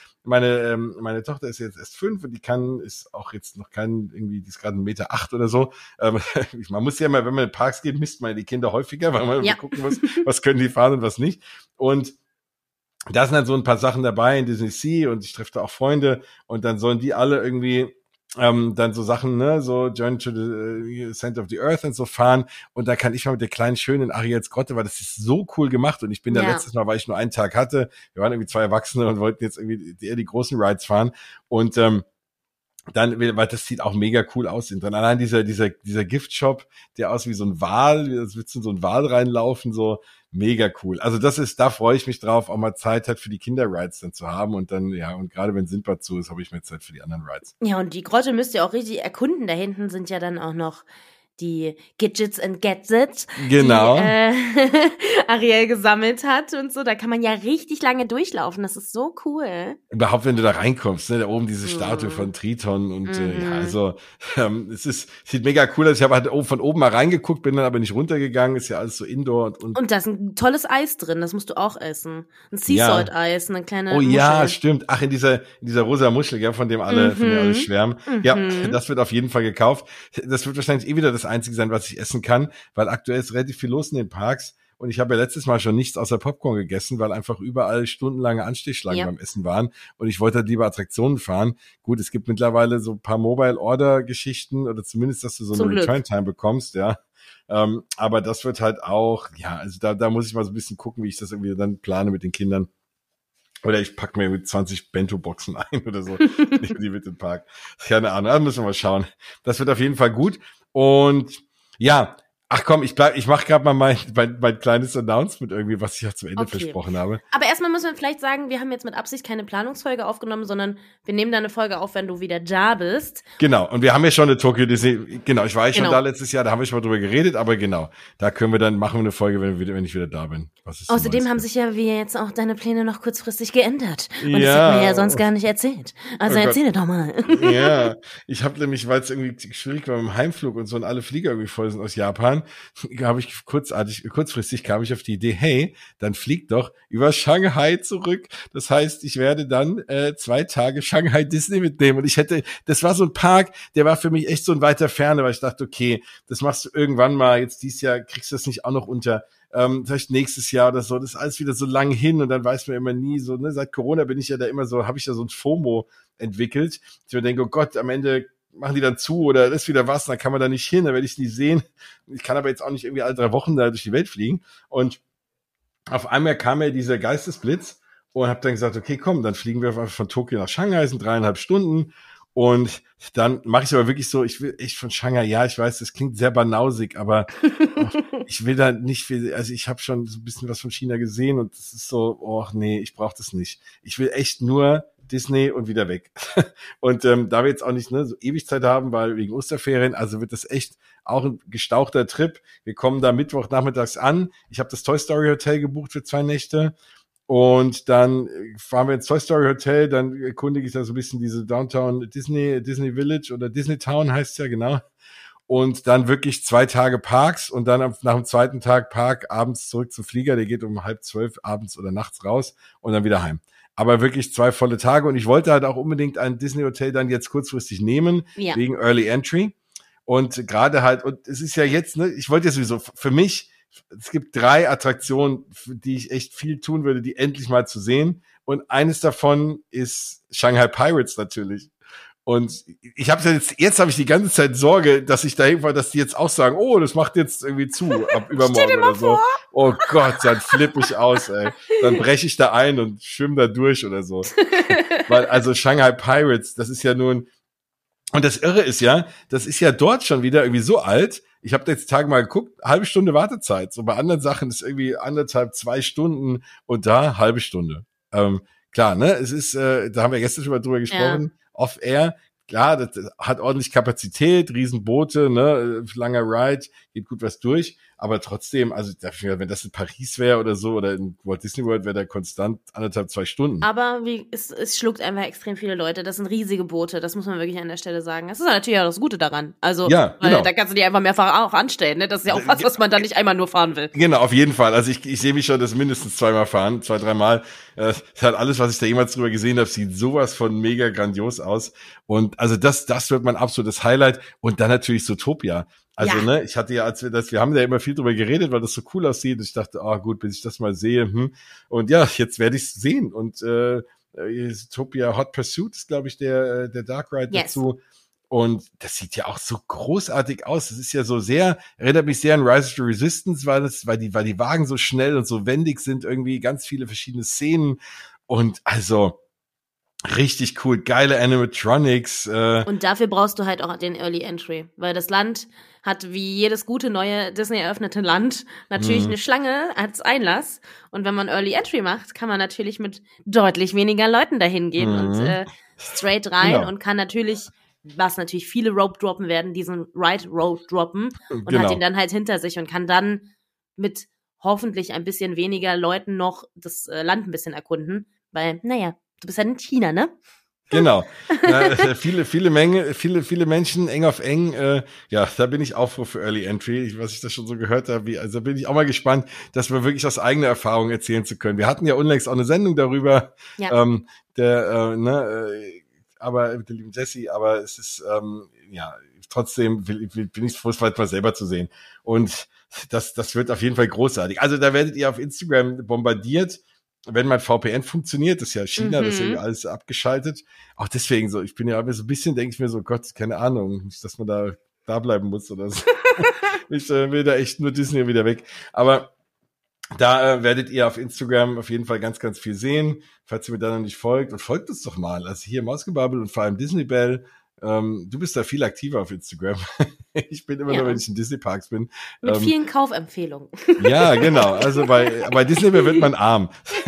A: meine Tochter ist jetzt erst 5 und ist auch jetzt noch die ist gerade 1,8 Meter oder so. Man muss ja mal, wenn man in Parks geht, misst man die Kinder häufiger, weil man gucken muss, was können die fahren und was nicht. Und da sind dann so ein paar Sachen dabei in Disney Sea, und ich treffe da auch Freunde, und dann sollen die alle irgendwie dann so Sachen, ne, so Journey to the Center of the Earth und so fahren, und da kann ich mal mit der kleinen Schönen in Ariels Grotte, weil das ist so cool gemacht, und ich bin da letztes Mal, weil ich nur einen Tag hatte, wir waren irgendwie 2 Erwachsene und wollten jetzt irgendwie eher die großen Rides fahren, und weil das sieht auch mega cool aus. Dann allein dieser Giftshop, der aus wie so ein Wal, als würdest du in so ein Wal reinlaufen, so mega cool. Also da freue ich mich drauf, auch mal Zeit halt für die Kinder-Rides dann zu haben, und dann, und gerade wenn Sindbad zu ist, habe ich mehr Zeit für die anderen Rides.
B: Ja, und die Grotte müsst ihr auch richtig erkunden. Da hinten sind ja dann auch noch die Gidgets and Gadgets,
A: Genau.
B: die Ariel gesammelt hat und so. Da kann man ja richtig lange durchlaufen. Das ist so cool.
A: Überhaupt, wenn du da reinkommst, ne, da oben diese Statue von Triton und ja, also sieht mega cool aus. Ich habe halt von oben mal reingeguckt, bin dann aber nicht runtergegangen. Ist ja alles so Indoor
B: und da ist ein tolles Eis drin. Das musst du auch essen. Ein Sea Salt Eis, eine kleine Muschel.
A: Ja, stimmt. Ach, in dieser rosa Muschel, ja, von dem alle schwärmen. Ja, das wird auf jeden Fall gekauft. Das wird wahrscheinlich wieder das Einzige sein, was ich essen kann, weil aktuell ist relativ viel los in den Parks. Und ich habe ja letztes Mal schon nichts außer Popcorn gegessen, weil einfach überall stundenlange Anstehschlangen beim Essen waren. Und ich wollte halt lieber Attraktionen fahren. Gut, es gibt mittlerweile so ein paar Mobile-Order-Geschichten oder zumindest, dass du so eine Return-Time bekommst, ja. Aber das wird halt auch, ja, also da muss ich mal so ein bisschen gucken, wie ich das irgendwie dann plane mit den Kindern. Oder ich pack mir mit 20 Bento-Boxen ein oder so. Die mit dem Park. Keine Ahnung, da müssen wir mal schauen. Das wird auf jeden Fall gut. Und ja, ach komm, ich mache gerade mal mein kleines Announcement irgendwie, was ich ja zum Ende versprochen habe.
B: Aber erstmal müssen wir vielleicht sagen, wir haben jetzt mit Absicht keine Planungsfolge aufgenommen, sondern wir nehmen da eine Folge auf, wenn du wieder da bist.
A: Genau, und wir haben ja schon eine Tokyo Disney, genau, ich war ja schon da letztes Jahr, da haben wir schon mal drüber geredet, aber genau, da können wir dann, machen wir eine Folge, wenn ich wieder da bin.
B: Außerdem haben sich ja wie jetzt auch deine Pläne noch kurzfristig geändert. Und das hat mir ja sonst gar nicht erzählt. Also erzähle doch mal.
A: Ja, ich habe nämlich, weil es irgendwie schwierig war mit dem Heimflug und so und alle Flieger irgendwie voll sind aus Japan, habe ich kurzfristig kam ich auf die Idee, hey, dann flieg doch über Shanghai zurück. Das heißt, ich werde dann 2 Tage Shanghai Disney mitnehmen. Und das war so ein Park, der war für mich echt so ein weiter Ferne, weil ich dachte, okay, das machst du irgendwann mal, jetzt dieses Jahr kriegst du das nicht auch noch unter. Vielleicht nächstes Jahr oder so, das ist alles wieder so lang hin und dann weiß man immer nie so, ne, seit Corona bin ich ja da immer so, habe ich ja so ein FOMO entwickelt. Ich mir denke, oh Gott, am Ende machen die dann zu oder ist wieder was, dann kann man da nicht hin, dann werde ich es nie sehen. Ich kann aber jetzt auch nicht irgendwie alle 3 Wochen da durch die Welt fliegen. Und auf einmal kam mir dieser Geistesblitz und habe dann gesagt, okay, komm, dann fliegen wir von Tokio nach Shanghai, sind 3,5 Stunden. Und dann mache ich aber wirklich so, ich will echt von Shanghai, ja, ich weiß, das klingt sehr banausig, aber ich will da nicht viel, also ich habe schon so ein bisschen was von China gesehen und das ist so, oh nee, ich brauche das nicht. Ich will echt nur Disney und wieder weg. Und da wir jetzt auch nicht so ewig Zeit haben, weil wegen Osterferien, also wird das echt auch ein gestauchter Trip. Wir kommen da Mittwochnachmittags an. Ich habe das Toy Story Hotel gebucht für 2 Nächte. Und dann fahren wir ins Toy Story Hotel, dann erkundige ich da so ein bisschen diese Downtown Disney Village oder Disney Town heißt es ja, genau. Und dann wirklich 2 Tage Parks und dann nach dem 2. Tag Park abends zurück zum Flieger, der geht um 11:30 abends oder nachts raus und dann wieder heim. Aber wirklich 2 volle Tage und ich wollte halt auch unbedingt ein Disney Hotel dann jetzt kurzfristig nehmen, wegen Early Entry. Und gerade halt, und es ist ja jetzt, ne, ich wollte ja sowieso, für mich, es gibt 3 Attraktionen, für die ich echt viel tun würde, die endlich mal zu sehen. Und eines davon ist Shanghai Pirates natürlich. Und ich habe jetzt habe ich die ganze Zeit Sorge, dass ich da irgendwann, dass die jetzt auch sagen, oh, das macht jetzt irgendwie zu ab übermorgen oder so. Oh Gott, dann flippe ich aus, ey. Dann breche ich da ein und schwimme da durch oder so. Weil also Shanghai Pirates, das ist ja nun, und das Irre ist ja, das ist ja dort schon wieder irgendwie so alt. Ich habe jetzt Tage mal geguckt, halbe Stunde Wartezeit. So bei anderen Sachen ist irgendwie 1,5, 2 Stunden und da halbe Stunde. Klar, ne? Es ist, da haben wir gestern schon mal drüber gesprochen, off-air. Klar, das hat ordentlich Kapazität, Riesenboote, ne, langer Ride, geht gut was durch. Aber trotzdem, also wenn das in Paris wäre oder so oder in Walt Disney World, wäre da konstant 1,5, 2 Stunden.
B: Aber es schluckt einfach extrem viele Leute. Das sind riesige Boote, das muss man wirklich an der Stelle sagen. Das ist natürlich auch das Gute daran. Also,
A: ja, genau.
B: Weil da kannst du die einfach mehrfach auch anstellen. Ne? Das ist ja auch was man dann nicht einmal nur fahren will.
A: Genau, auf jeden Fall. Also ich sehe mich schon das mindestens 2-mal fahren, 2, 3 Mal. Das hat alles, was ich da jemals drüber gesehen habe, sieht sowas von mega grandios aus. Und also das wird mein absolutes Highlight. Und dann natürlich Zootopia. Also, ne, ich hatte ja, wir haben ja immer viel drüber geredet, weil das so cool aussieht. Und ich dachte, gut, bis ich das mal sehe. Und ja, jetzt werde ich es sehen. Und Zootopia Hot Pursuit ist, glaube ich, der Dark Ride dazu. Und das sieht ja auch so großartig aus. Das ist ja so sehr, erinnert mich sehr an Rise of the Resistance, weil die Wagen so schnell und so wendig sind, irgendwie ganz viele verschiedene Szenen. Und also richtig cool, geile Animatronics.
B: Und dafür brauchst du halt auch den Early Entry, weil das Land hat wie jedes gute neue Disney eröffnete Land natürlich eine Schlange als Einlass. Und wenn man Early Entry macht, kann man natürlich mit deutlich weniger Leuten dahin gehen und straight rein und kann natürlich was natürlich viele Rope droppen werden, diesen Ride Rope droppen und
A: Genau.
B: hat ihn dann halt hinter sich und kann dann mit hoffentlich ein bisschen weniger Leuten noch das Land ein bisschen erkunden, weil, naja, du bist ja in China, ne?
A: Genau. Viele Menschen, eng auf eng. Ja, da bin ich auch froh für Early Entry, was ich da schon so gehört habe. Also bin ich auch mal gespannt, dass wir wirklich aus eigener Erfahrung erzählen zu können. Wir hatten ja unlängst auch eine Sendung darüber,
B: Ja.
A: aber mit der lieben Jessie, aber es ist, trotzdem bin ich froh, es mal selber zu sehen. Und das wird auf jeden Fall großartig. Also da werdet ihr auf Instagram bombardiert, wenn mein VPN funktioniert, das ist ja China, das ist irgendwie alles abgeschaltet. Auch deswegen so, ich bin ja aber so ein bisschen, denke ich mir so, Gott, keine Ahnung, nicht, dass man da bleiben muss oder so. Ich will da echt nur Disney wieder weg. Aber da werdet ihr auf Instagram auf jeden Fall ganz, ganz viel sehen, falls ihr mir da noch nicht folgt. Und folgt uns doch mal. Also hier Mausgebabbel und vor allem Disney Bell. Du bist da viel aktiver auf Instagram. Ich bin immer nur, wenn ich in Disney-Parks bin.
B: Mit vielen Kaufempfehlungen.
A: Ja, genau. Also bei Disney wird man arm.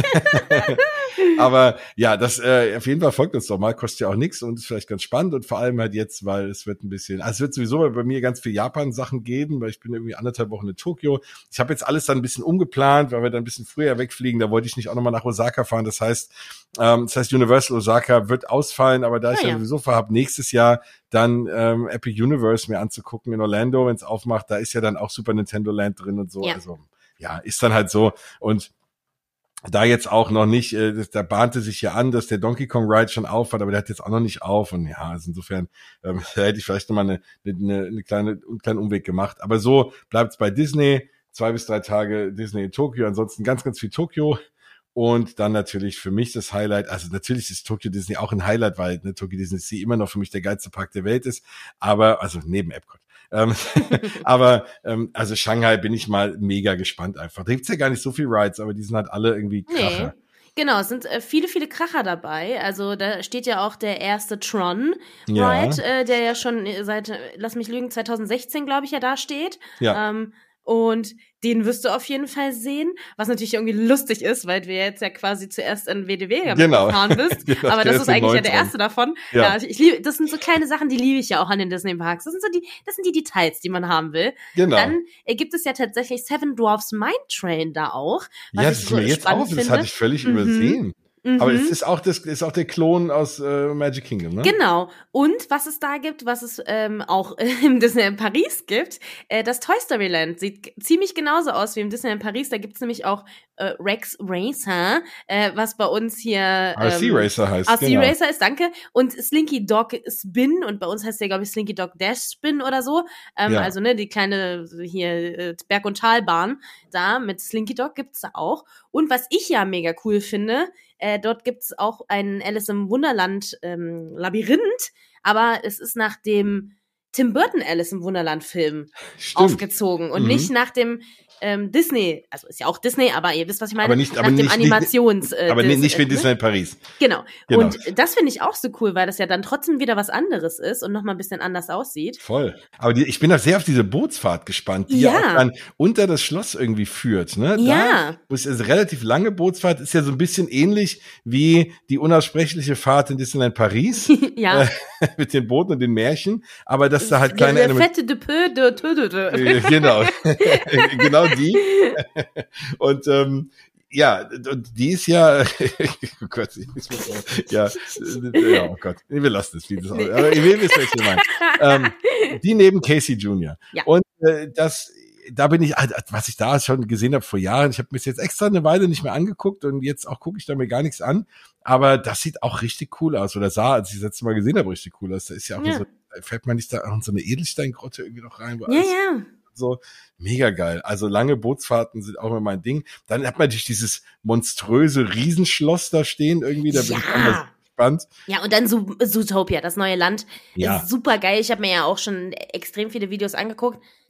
A: Aber ja, das auf jeden Fall folgt uns doch mal, kostet ja auch nichts und ist vielleicht ganz spannend und vor allem halt jetzt, weil es wird ein bisschen, also es wird sowieso bei mir ganz viel Japan-Sachen geben, weil ich bin irgendwie 1,5 Wochen in Tokio. Ich habe jetzt alles dann ein bisschen umgeplant, weil wir dann ein bisschen früher wegfliegen, da wollte ich nicht auch nochmal nach Osaka fahren, das heißt Universal Osaka wird ausfallen, aber da ich ja sowieso vorhabe, nächstes Jahr dann Epic Universe mir anzugucken in Orlando, wenn es aufmacht, da ist ja dann auch Super Nintendo Land drin und so, also ja, ist dann halt so und da jetzt auch noch nicht, da bahnte sich ja an, dass der Donkey Kong Ride schon auf hat, aber der hat jetzt auch noch nicht auf und ja, also insofern da hätte ich vielleicht nochmal einen kleinen Umweg gemacht, aber so bleibt's bei Disney, 2 bis 3 Tage Disney in Tokio, ansonsten ganz, ganz viel Tokio und dann natürlich für mich das Highlight, also natürlich ist Tokyo Disney auch ein Highlight, weil Tokyo Disney Sea immer noch für mich der geilste Park der Welt ist, aber, also neben Epcot. Also Shanghai bin ich mal mega gespannt einfach. Da gibt's ja gar nicht so viel Rides, aber die sind halt alle irgendwie Kracher.
B: Nee. Genau, es sind viele, viele Kracher dabei. Also da steht ja auch der erste Tron
A: Ja.
B: Ride, der ja schon seit, lass mich lügen, 2016, glaube ich, ja da steht.
A: Ja.
B: Und den wirst du auf jeden Fall sehen, was natürlich irgendwie lustig ist, weil du jetzt ja quasi zuerst in WDW gefahren bist.
A: Genau,
B: aber das ist eigentlich ja der erste davon.
A: Ja.
B: Ich liebe, das sind so kleine Sachen, die liebe ich ja auch an den Disney Parks. Das sind die Details, die man haben will.
A: Genau.
B: Dann gibt es ja tatsächlich Seven Dwarfs Mine Train da auch.
A: Ja, das ist mir jetzt auf, das hatte ich völlig übersehen. Aber es ist auch der Klon aus Magic Kingdom, ne?
B: Genau. Und was es da gibt, was es auch im Disneyland Paris gibt, das Toy Story Land sieht ziemlich genauso aus wie im Disneyland Paris. Da gibt's nämlich auch Rex Racer, was bei uns hier
A: RC Racer heißt.
B: RC Racer ist, danke. Und Slinky Dog Spin und bei uns heißt der, glaube ich, Slinky Dog Dash Spin oder so. Also ne, die kleine hier Berg- und Talbahn da mit Slinky Dog gibt's da auch. Und was ich ja mega cool finde, dort gibt's auch ein Alice im Wunderland Labyrinth, aber es ist nach dem Tim Burton Alice im Wunderland Film aufgezogen und nicht nach dem Disney, also ist ja auch Disney, aber ihr wisst, was ich meine,
A: nicht für Disneyland Paris.
B: Genau. Und das finde ich auch so cool, weil das ja dann trotzdem wieder was anderes ist und nochmal ein bisschen anders aussieht.
A: Voll. Aber ich bin auch sehr auf diese Bootsfahrt gespannt, die ja auch dann unter das Schloss irgendwie führt. Ne?
B: Ja.
A: Da ist eine relativ lange Bootsfahrt, ist ja so ein bisschen ähnlich wie die unaussprechliche Fahrt in Disneyland Paris.
B: Ja.
A: Mit den Booten und den Märchen. Aber dass da halt kleine
B: Fette de peu de
A: Genau. Genau die. Und ja, und die ist ja, oh Gott, oh Gott, wir lassen es, wie das aussieht. Aber ihr wisst, was ich meine. Die neben Casey Jr.
B: Ja.
A: Und da bin ich, was ich da schon gesehen habe vor Jahren, ich habe mir jetzt extra eine Weile nicht mehr angeguckt und jetzt auch gucke ich da mir gar nichts an, aber das sieht auch richtig cool aus, oder sah, als ich das letzte Mal gesehen habe, richtig cool aus. Da ist ja auch so, fällt man nicht da auch in so eine Edelsteingrotte irgendwie noch rein, wo alles so mega geil. Also lange Bootsfahrten sind auch immer mein Ding. Dann hat man natürlich dieses monströse Riesenschloss da stehen irgendwie, da bin ich auch gespannt.
B: Ja, und dann Zootopia, das neue Land.
A: Ja.
B: Ist super geil. Ich habe mir ja auch schon extrem viele Videos angeguckt.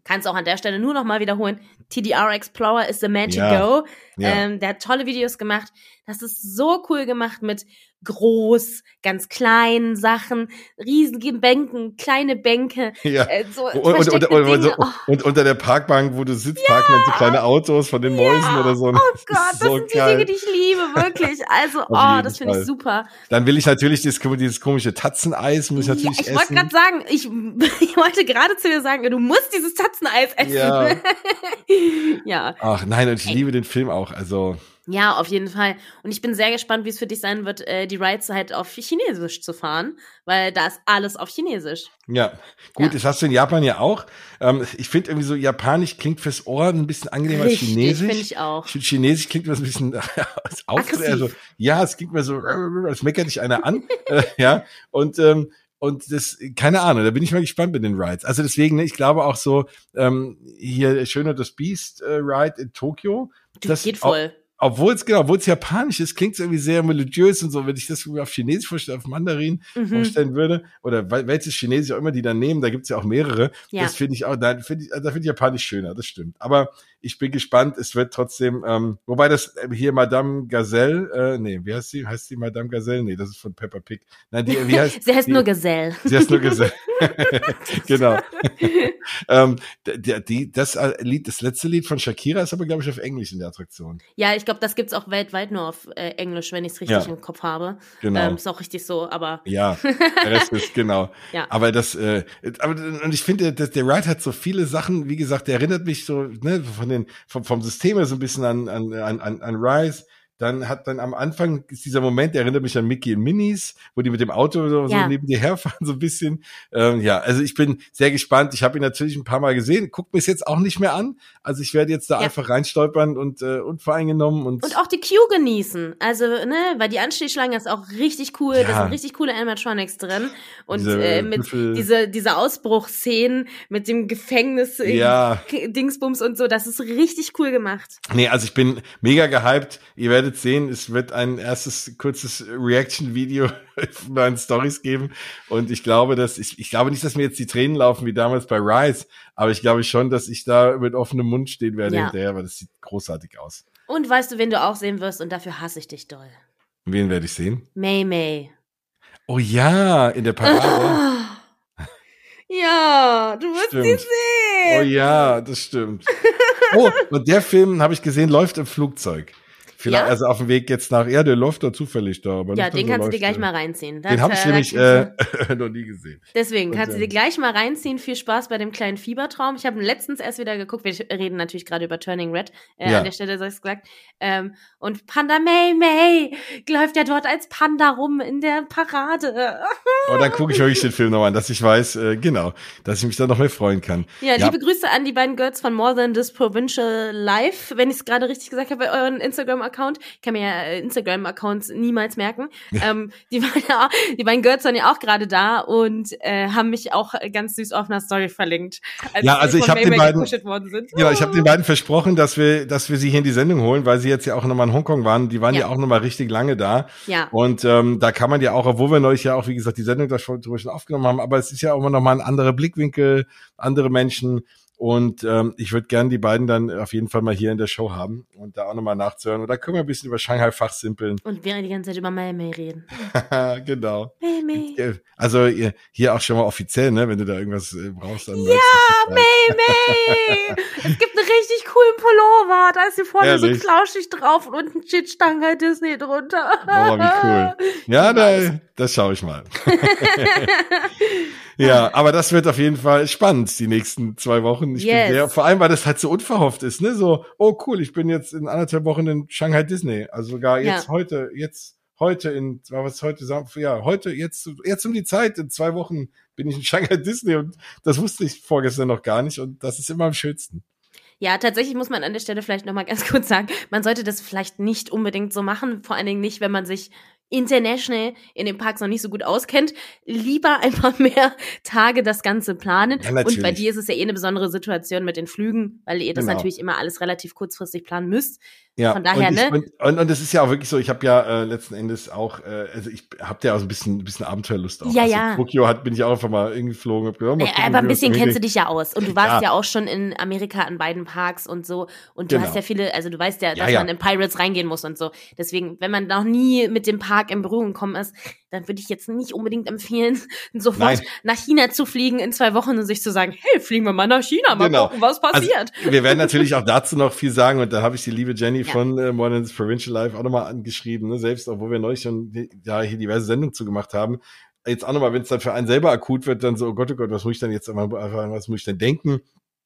B: Kannst auch an der Stelle nur noch mal wiederholen. TDR Explorer is the magic go. Der hat tolle Videos gemacht. Das ist so cool gemacht mit groß, ganz kleinen Sachen, riesige Bänken, kleine Bänke.
A: Ja.
B: So
A: und unter der Parkbank, wo du sitzt, parken dann so kleine Autos von den Mäusen oder so.
B: Oh Gott, das
A: so
B: sind
A: geil.
B: die Dinge, die ich liebe, wirklich. Also, das finde ich super.
A: Dann will ich natürlich dieses komische Tatzeneis, muss ich natürlich
B: essen. Ich wollte gerade sagen, ich wollte gerade zu dir sagen, du musst dieses Tatzeneis essen.
A: Ja.
B: Ja.
A: Ach nein, und ich liebe den Film auch, also.
B: Ja, auf jeden Fall. Und ich bin sehr gespannt, wie es für dich sein wird, die Rides halt auf Chinesisch zu fahren, weil da ist alles auf Chinesisch.
A: Ja, gut, das hast du in Japan ja auch. Ich finde irgendwie so, Japanisch klingt fürs Ohr ein bisschen angenehmer als Chinesisch.
B: Finde ich auch.
A: Chinesisch klingt mir so ein bisschen
B: aggressiv.
A: Also, ja, es klingt mir so, als meckert dich einer an. Ja, und das, keine Ahnung, da bin ich mal gespannt mit den Rides. Also deswegen, ich glaube auch so, hier Schön und das Biest Ride in Tokio.
B: Das geht voll.
A: Obwohl es japanisch ist, klingt es irgendwie sehr melodiös und so, wenn ich das auf Chinesisch vorstelle, auf Mandarin vorstellen würde, oder welches Chinesisch auch immer die dann nehmen, da gibt's ja auch mehrere, das finde ich auch, da finde ich Japanisch schöner, das stimmt. Aber ich bin gespannt, es wird trotzdem, wobei das hier Madame Gazelle, wie heißt sie? Heißt sie Madame Gazelle? Nee, das ist von Peppa Pig. Nein, wie heißt
B: sie heißt nur Gazelle.
A: Sie heißt nur Gazelle. Genau. Das letzte Lied von Shakira ist aber, glaube ich, auf Englisch in der Attraktion.
B: Ja, ich glaube, das gibt's auch weltweit nur auf Englisch, wenn ich es richtig im Kopf habe.
A: Genau.
B: Ist auch richtig so, aber.
A: Ja, der Rest ist, genau.
B: Ja.
A: Aber und ich finde, der Ride hat so viele Sachen, wie gesagt, der erinnert mich so, ne, vom System her so ein bisschen an Rise. Dann am Anfang ist dieser Moment, der erinnert mich an Mickey und Minnie's, wo die mit dem Auto so neben dir herfahren, so ein bisschen. Also ich bin sehr gespannt. Ich habe ihn natürlich ein paar Mal gesehen, guck mir es jetzt auch nicht mehr an. Also ich werde jetzt da einfach reinstolpern und unvoreingenommen und
B: auch die Queue genießen. Also, ne, weil die Anstehschlange ist auch richtig cool. Da sind richtig coole Animatronics drin. Und mit diese Ausbruchsszenen mit dem Gefängnis, Dingsbums und so, das ist richtig cool gemacht.
A: Nee, also ich bin mega gehypt. Ihr werdet sehen, es wird ein erstes kurzes Reaction-Video von meinen Storys geben und ich glaube nicht, dass mir jetzt die Tränen laufen wie damals bei Rise, aber ich glaube schon, dass ich da mit offenem Mund stehen werde hinterher, weil das sieht großartig aus.
B: Und weißt du, wen du auch sehen wirst und dafür hasse ich dich doll?
A: Wen werde ich sehen?
B: Mei Mei.
A: Oh ja, in der Parade.
B: Ja, du wirst sie sehen.
A: Oh ja, das stimmt. Oh, und der Film, habe ich gesehen, läuft im Flugzeug. Vielleicht, also auf dem Weg jetzt nach, der läuft da zufällig da. Aber
B: ja, den kannst du dir gleich mal reinziehen.
A: Den habe ich nämlich noch nie gesehen.
B: Deswegen kannst du dir gleich mal reinziehen. Viel Spaß bei dem kleinen Fiebertraum. Ich habe letztens erst wieder geguckt. Wir reden natürlich gerade über Turning Red. An der Stelle soll ich es gesagt. Und Panda Mei Mei läuft ja dort als Panda rum in der Parade.
A: Oh, dann gucke ich euch den Film nochmal an, dass ich weiß, dass ich mich da noch mehr freuen kann.
B: Ja, liebe Grüße an die beiden Girls von More Than This Provincial Life, wenn ich es gerade richtig gesagt habe bei euren Instagram-Account. Ich kann mir ja Instagram-Accounts niemals merken. Die beiden Girls waren ja auch gerade da und haben mich auch ganz süß auf einer Story verlinkt.
A: Also ich habe den beiden versprochen, dass wir sie hier in die Sendung holen, weil sie jetzt ja auch nochmal in Hongkong waren. Die waren ja auch nochmal richtig lange da.
B: Ja.
A: Und da kann man ja auch, obwohl wir neulich ja auch, wie gesagt, die Sendung darüber schon aufgenommen haben, aber es ist ja auch immer nochmal ein anderer Blickwinkel, andere Menschen. Und ich würde gern die beiden dann auf jeden Fall mal hier in der Show haben und da auch nochmal nachzuhören. Und da können wir ein bisschen über Shanghai fachsimpeln.
B: Und wir die ganze Zeit über Mei Mei reden.
A: Genau.
B: Mei Mei.
A: Also hier auch schon mal offiziell, ne, wenn du da irgendwas brauchst. Dann
B: ja, Mei Mei. Es gibt einen richtig coolen Pullover. Da ist hier vorne so flauschig drauf und unten steht Shanghai Disney drunter.
A: Oh, wie cool. Ja, das schaue ich mal. Ja, aber das wird auf jeden Fall spannend, die nächsten 2 Wochen. Ich bin vor allem, weil das halt so unverhofft ist, ne? So, oh cool, ich bin jetzt in 1,5 Wochen in Shanghai Disney. Also sogar jetzt heute um die Zeit, in 2 Wochen bin ich in Shanghai Disney und das wusste ich vorgestern noch gar nicht und das ist immer am schönsten.
B: Ja, tatsächlich muss man an der Stelle vielleicht nochmal ganz kurz sagen, man sollte das vielleicht nicht unbedingt so machen, vor allen Dingen nicht, wenn man sich international in den Parks noch nicht so gut auskennt, lieber einfach mehr Tage das Ganze planen.
A: Ja, natürlich.
B: Und bei dir ist es ja eine besondere Situation mit den Flügen, weil ihr das natürlich immer alles relativ kurzfristig planen müsst.
A: Ja,
B: von daher,
A: und das ist ja auch wirklich so, ich habe ja letzten Endes auch, also ich habe ja auch so ein bisschen Abenteuerlust auch.
B: Ja.
A: Tokio bin ich auch einfach mal irgendwie geflogen.
B: Aber ein bisschen kennst du dich ja aus. Und du warst ja auch schon in Amerika an beiden Parks und so. Und du hast ja viele, also du weißt ja, dass man in Pirates reingehen muss und so. Deswegen, wenn man noch nie mit dem Park in Berührung gekommen ist, dann würde ich jetzt nicht unbedingt empfehlen, sofort nach China zu fliegen in 2 Wochen und sich zu sagen, hey, fliegen wir mal nach China, mal gucken, was passiert.
A: Also, wir werden natürlich auch dazu noch viel sagen und da habe ich die liebe Jenny von Modern Provincial Life auch nochmal angeschrieben, ne? Selbst obwohl wir neulich schon hier diverse Sendungen zugemacht haben. Jetzt auch nochmal, wenn es dann für einen selber akut wird, dann so, oh Gott, was muss ich dann jetzt, was muss ich denn denken?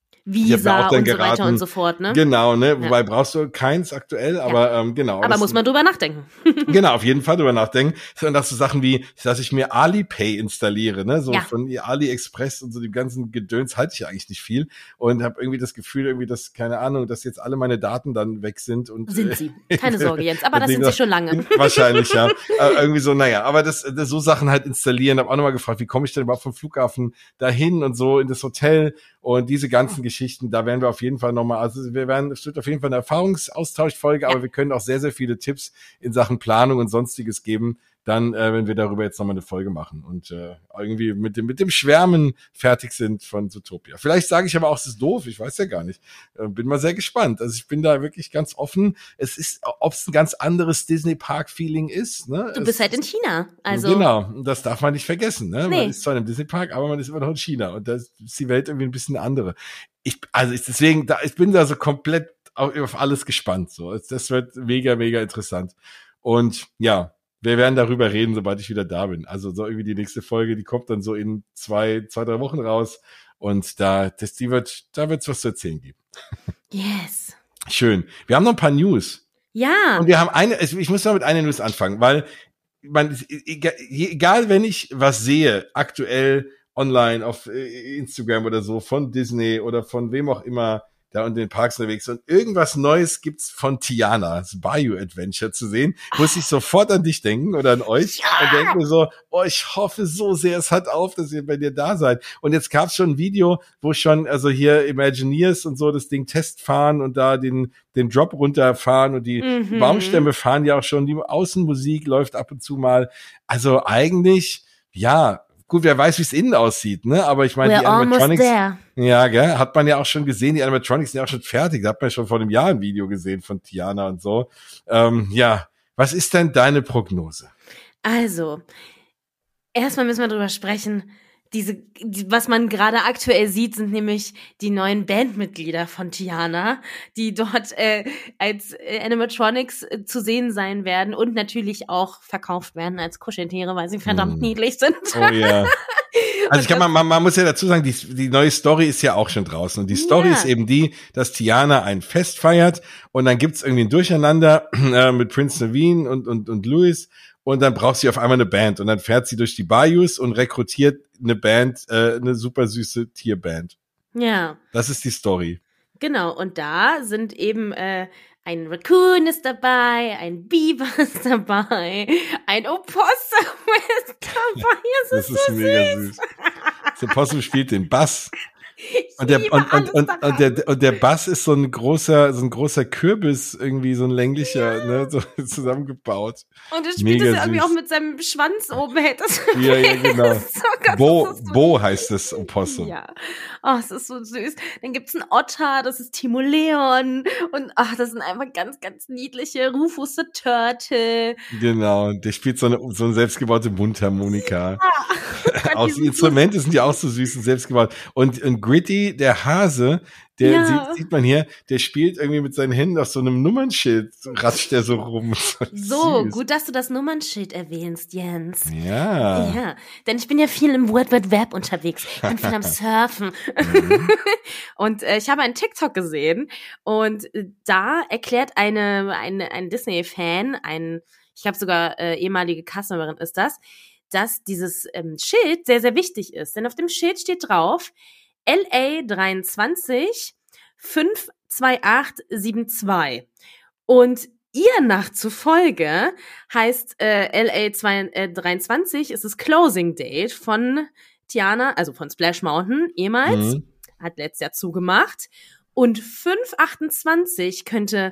B: Visa und so weiter und so fort, ne?
A: Genau, ne? Ja. Wobei brauchst du keins aktuell, aber genau.
B: Aber muss man drüber nachdenken.
A: Genau, auf jeden Fall drüber nachdenken. Und dass so Sachen wie, dass ich mir Alipay installiere, ne? So von AliExpress und so dem ganzen Gedöns halte ich eigentlich nicht viel. Und habe irgendwie das Gefühl, irgendwie, dass, keine Ahnung, dass jetzt alle meine Daten dann weg sind. Und
B: sind sie. Keine Sorge, Jens. Aber das sind sie schon lange.
A: Wahrscheinlich, ja. Irgendwie so, naja. Aber das so Sachen halt installieren. Habe auch nochmal gefragt, wie komme ich denn überhaupt vom Flughafen dahin und so in das Hotel? Und diese ganzen Geschichten, da werden wir auf jeden Fall nochmal, also es wird auf jeden Fall eine Erfahrungsaustauschfolge, aber wir können auch sehr, sehr viele Tipps in Sachen Planung und Sonstiges geben, dann, wenn wir darüber jetzt nochmal eine Folge machen und irgendwie mit dem Schwärmen fertig sind von Zootopia. Vielleicht sage ich aber auch, es ist doof, ich weiß ja gar nicht. Bin mal sehr gespannt. Also ich bin da wirklich ganz offen. Es ist, ob es ein ganz anderes Disney-Park-Feeling ist. Ne?
B: Du bist halt in China. Also
A: genau, das darf man nicht vergessen. Ne? Man ist zwar in einem Disney-Park, aber man ist immer noch in China und da ist die Welt irgendwie ein bisschen eine andere. Ich bin da so komplett auf alles gespannt. So, das wird mega, mega interessant. Und ja, wir werden darüber reden, sobald ich wieder da bin. Also so irgendwie die nächste Folge, die kommt dann so in 3 Wochen raus. Und da wird's was zu erzählen geben.
B: Yes.
A: Schön. Wir haben noch ein paar News.
B: Ja.
A: Und wir haben ich muss mal mit einer News anfangen, weil egal wenn ich was sehe, aktuell online auf Instagram oder so, von Disney oder von wem auch immer, da in den Parks unterwegs und irgendwas Neues gibt's von Tiana, das Bayou Adventure zu sehen, muss ich sofort an dich denken oder an euch und denke mir so, oh, ich hoffe so sehr, es hat auf, dass ihr bei dir da seid. Und jetzt gab's schon ein Video, wo schon, also hier Imagineers und so das Ding testfahren und da den Drop runterfahren und die Baumstämme fahren ja auch schon, die Außenmusik läuft ab und zu mal. Also eigentlich, ja, gut, wer weiß, wie es innen aussieht, ne? Aber ich meine, die Animatronics, ja, gell, hat man ja auch schon gesehen, die Animatronics sind ja auch schon fertig. Da hat man ja schon vor einem Jahr ein Video gesehen von Tiana und so. Ja, was ist denn deine Prognose?
B: Also, erstmal müssen wir drüber sprechen. Was man gerade aktuell sieht, sind nämlich die neuen Bandmitglieder von Tiana, die dort als Animatronics zu sehen sein werden und natürlich auch verkauft werden als Kuscheltiere, weil sie verdammt niedlich sind.
A: Oh ja. Also man muss ja dazu sagen, die neue Story ist ja auch schon draußen. Und die Story ist eben die, dass Tiana ein Fest feiert und dann gibt's irgendwie ein Durcheinander mit Prince Naveen und Louis. Und dann braucht sie auf einmal eine Band. Und dann fährt sie durch die Bayous und rekrutiert eine Band, eine super süße Tierband.
B: Ja.
A: Das ist die Story.
B: Genau. Und da sind eben ein Raccoon ist dabei, ein Beaver ist dabei, ein Opossum ist dabei. Das ist so mega süß.
A: Das Opossum spielt den Bass. Und der Bass ist so ein großer Kürbis, irgendwie so ein länglicher, ne, so zusammengebaut.
B: Und er spielt das ja irgendwie auch mit seinem Schwanz oben, hält das.
A: Ja, genau. Bo heißt das Opossum.
B: Ja. Oh, es ist so süß. Dann gibt's einen Otter, das ist Timo Leon. Und das sind einfach ganz, ganz niedliche Rufus the Turtle.
A: Genau, der spielt so eine selbstgebaute Mundharmonika. Ja. Auch die Instrumente sind ja auch so süß und selbstgebaut. Und Gritty, der Hase, der sieht man hier, der spielt irgendwie mit seinen Händen auf so einem Nummernschild, ratscht der so rum.
B: So, gut, dass du das Nummernschild erwähnst, Jens.
A: Ja.
B: Ja, denn ich bin ja viel im World Wide Web unterwegs. Ich bin viel am Surfen. Und ich habe einen TikTok gesehen und da erklärt ein Disney-Fan, ich glaube sogar ehemalige Customerin ist das, dass dieses Schild sehr, sehr wichtig ist. Denn auf dem Schild steht drauf, LA 23 52872. Und ihr nachzufolge heißt LA 23 ist das Closing Date von Tiana, also von Splash Mountain ehemals, hat letztes Jahr zugemacht. Und 5/28 könnte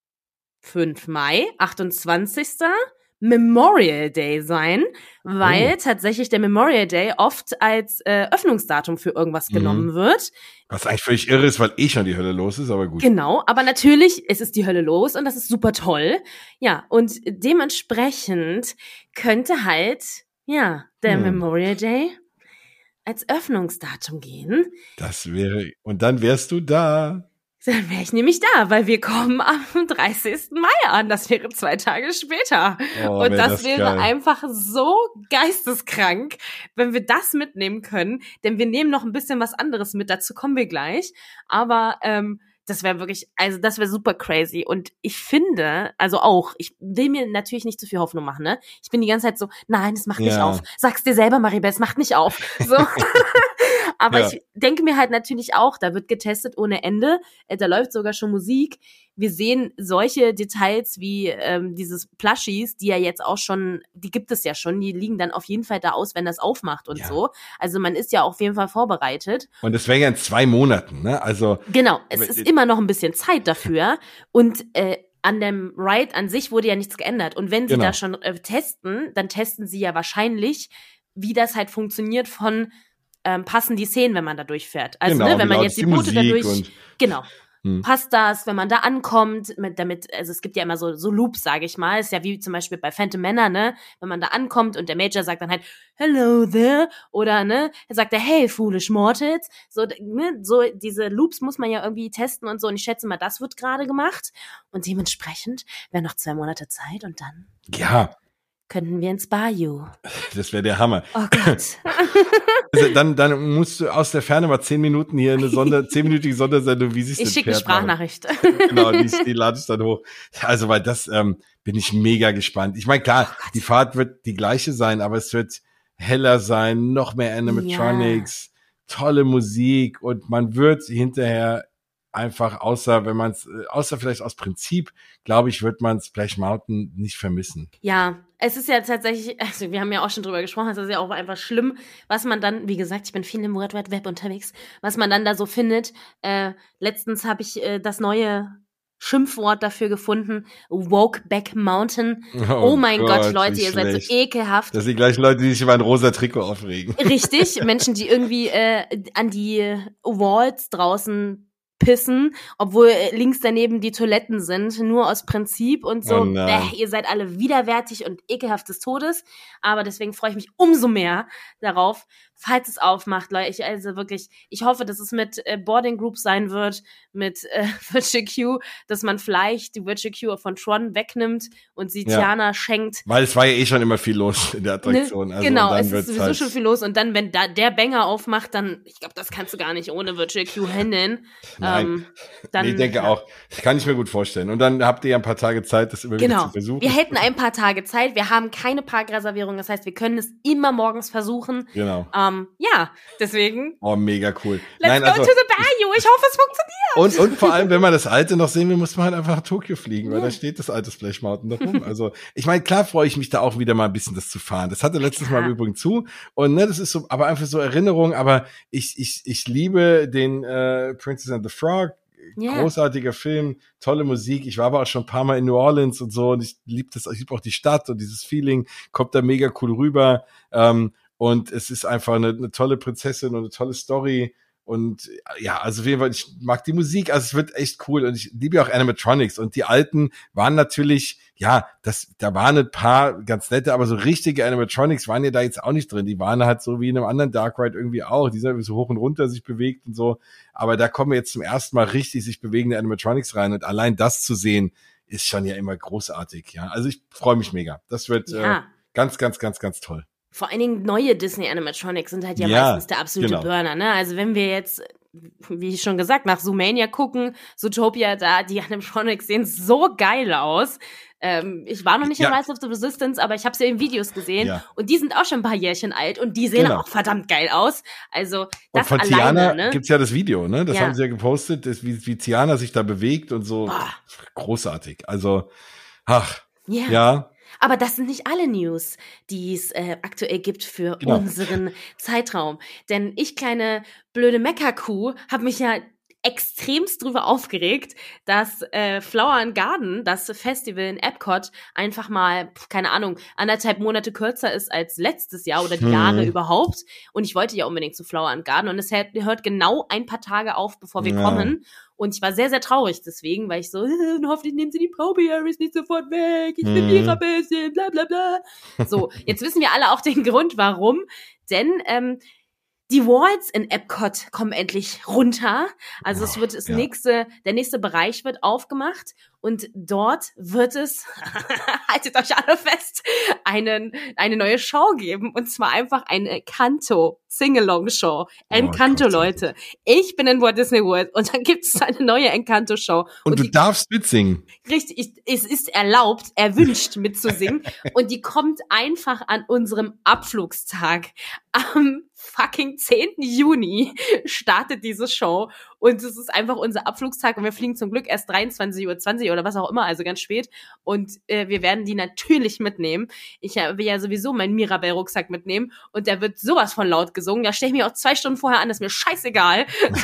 B: 5 Mai, 28. Memorial Day sein, weil tatsächlich der Memorial Day oft als Öffnungsdatum für irgendwas genommen wird.
A: Was eigentlich völlig irre ist, weil schon die Hölle los ist, aber gut.
B: Genau, aber natürlich, es ist die Hölle los und das ist super toll. Ja, und dementsprechend könnte halt, der Memorial Day als Öffnungsdatum gehen.
A: Das wäre, und dann wärst du da.
B: Dann wäre ich nämlich da, weil wir kommen am 30. Mai an. Das wäre 2 Tage später. Und das wäre
A: geil.
B: einfach so geisteskrank, wenn wir das mitnehmen können. Denn wir nehmen noch ein bisschen was anderes mit. Dazu kommen wir gleich. Aber das wäre wirklich, also das wäre super crazy. Und ich finde, also auch, ich will mir natürlich nicht zu viel Hoffnung machen, ne? Ich bin die ganze Zeit so, nein, es macht nicht auf. Sag's dir selber, Maribel, es macht nicht auf. So. Aber ich denke mir halt natürlich auch, da wird getestet ohne Ende. Da läuft sogar schon Musik. Wir sehen solche Details wie dieses Plushies, die ja jetzt auch schon, die gibt es ja schon, die liegen dann auf jeden Fall da aus, wenn das aufmacht und so. Also man ist ja auf jeden Fall vorbereitet.
A: Und das wäre ja in 2 Monaten, ne? Also
B: genau, es ist immer noch ein bisschen Zeit dafür. Und an dem Ride an sich wurde ja nichts geändert. Und wenn sie da schon testen, dann testen sie ja wahrscheinlich, wie das halt funktioniert von passen die Szenen, wenn man da durchfährt. Also, ne, wenn man jetzt die Boote da durch, passt das, wenn man da ankommt, also es gibt ja immer so Loops, sage ich mal, ist ja wie zum Beispiel bei Phantom Manor, ne, wenn man da ankommt und der Major sagt dann halt, hello there, oder, ne, er sagt hey, foolish mortals, so, ne, so diese Loops muss man ja irgendwie testen und so, und ich schätze mal, das wird gerade gemacht und dementsprechend wären noch 2 Monate Zeit und dann könnten wir ins Bayou.
A: Das wäre der Hammer.
B: Oh Gott.
A: Also dann musst du aus der Ferne mal 10 Minuten hier eine 10-minütige Sondersendung, wie sich's
B: Ich schicke eine Sprachnachricht.
A: Genau, die lade ich dann hoch. Also, weil das bin ich mega gespannt. Ich meine, klar, die Fahrt wird die gleiche sein, aber es wird heller sein, noch mehr Animatronics, tolle Musik und man wird hinterher einfach, außer vielleicht aus Prinzip, glaube ich, wird man Splash Mountain nicht vermissen.
B: Ja, es ist ja tatsächlich, also wir haben ja auch schon drüber gesprochen, es ist ja auch einfach schlimm, was man dann, wie gesagt, ich bin viel im World Wide Web unterwegs, was man dann da so findet. Letztens habe ich das neue Schimpfwort dafür gefunden, Wokeback Mountain. Oh mein Gott, Leute, ihr seid so ekelhaft.
A: Das sind die gleichen Leute, die sich über ein rosa Trikot aufregen.
B: Richtig, Menschen, die irgendwie an die Walls draußen pissen, obwohl links daneben die Toiletten sind, nur aus Prinzip und so. Ihr seid alle widerwärtig und ekelhaft des Todes, aber deswegen freue ich mich umso mehr darauf, falls es aufmacht, Leute. Ich hoffe, dass es mit Boarding Group sein wird, mit Virtual Queue, dass man vielleicht die Virtual Queue von Tron wegnimmt und sie Tiana schenkt.
A: Weil es war ja schon immer viel los in der Attraktion. Also
B: genau, es ist sowieso schon viel los und dann, wenn da der Banger aufmacht, dann, ich glaube, das kannst du gar nicht ohne Virtual Queue handeln.
A: Nein, ich denke auch, das kann ich mir gut vorstellen. Und dann habt ihr ja ein paar Tage Zeit, das immer wieder zu versuchen.
B: Wir hätten ein paar Tage Zeit, wir haben keine Parkreservierung, das heißt, wir können es immer morgens versuchen.
A: Genau.
B: Deswegen.
A: Oh, mega cool.
B: Let's go to the Bayou, ich hoffe, es funktioniert.
A: Und vor allem, wenn man das Alte noch sehen will, muss man halt einfach nach Tokio fliegen, weil da steht das alte Splash Mountain noch rum. Also, ich meine, klar freue ich mich da auch wieder mal ein bisschen, das zu fahren. Das hatte letztes Mal im Übrigen zu. Und ne, das ist so, aber einfach so Erinnerung, aber ich liebe den Princess and the Frog. Großartiger Film, tolle Musik. Ich war aber auch schon ein paar Mal in New Orleans und so und ich liebe auch die Stadt und dieses Feeling kommt da mega cool rüber. Und es ist einfach eine tolle Prinzessin und eine tolle Story. Und ja, also auf jeden Fall, ich mag die Musik, also es wird echt cool und ich liebe auch Animatronics und die alten waren natürlich, da waren ein paar ganz nette, aber so richtige Animatronics waren ja da jetzt auch nicht drin, die waren halt so wie in einem anderen Dark Ride irgendwie auch, die sind so hoch und runter sich bewegt und so, aber da kommen jetzt zum ersten Mal richtig sich bewegende Animatronics rein und allein das zu sehen, ist schon ja immer großartig, ja, also ich freue mich mega, das wird ganz, ganz, ganz, ganz toll.
B: Vor allen Dingen neue Disney-Animatronics sind halt meistens der absolute Burner, ne? Also wenn wir jetzt, wie schon gesagt, nach Zoomania gucken, Zootopia, da, die Animatronics sehen so geil aus. Ich war noch nicht in Rise of the Resistance, aber ich habe sie in Videos gesehen und die sind auch schon ein paar Jährchen alt und die sehen auch verdammt geil aus. Also das
A: und von
B: alleine,
A: Tiana gibt's ja das Video, ne? Das haben sie ja gepostet, wie Tiana sich da bewegt und so. Großartig. Also Ach,
B: Ja.
A: ja.
B: Aber das sind nicht alle News, die es aktuell gibt für
A: Genau.
B: unseren Zeitraum. Denn ich, kleine blöde Meckerkuh, habe mich ja extremst drüber aufgeregt, dass Flower and Garden, das Festival in Epcot, einfach mal, keine Ahnung, 1,5 Monate kürzer ist als letztes Jahr oder die Jahre überhaupt. Und ich wollte ja unbedingt zu Flower and Garden und es hört genau ein paar Tage auf, bevor wir kommen. Und ich war sehr, sehr traurig deswegen, weil ich so, hoffentlich nehmen sie die Probiaries nicht sofort weg, ich bin Mirabelchen, bla bla bla. So, jetzt wissen wir alle auch den Grund, warum. Denn die Walls in Epcot kommen endlich runter. Also es wird der nächste Bereich wird aufgemacht und dort wird es, haltet euch alle fest, eine neue Show geben und zwar einfach eine Encanto Sing-Along-Show. Encanto, Leute. Ich bin in Walt Disney World und dann gibt es eine neue Encanto-Show.
A: Und du darfst mitsingen.
B: Richtig, es ist erlaubt, erwünscht mitzusingen und die kommt einfach an unserem Abflugstag. Am fucking 10. Juni startet diese Show und es ist einfach unser Abflugstag und wir fliegen zum Glück erst 23:20 Uhr oder was auch immer, also ganz spät und wir werden die natürlich mitnehmen. Ich will ja sowieso meinen Mirabel-Rucksack mitnehmen und der wird sowas von laut gesungen, da stelle ich mich auch 2 Stunden vorher an, ist mir scheißegal.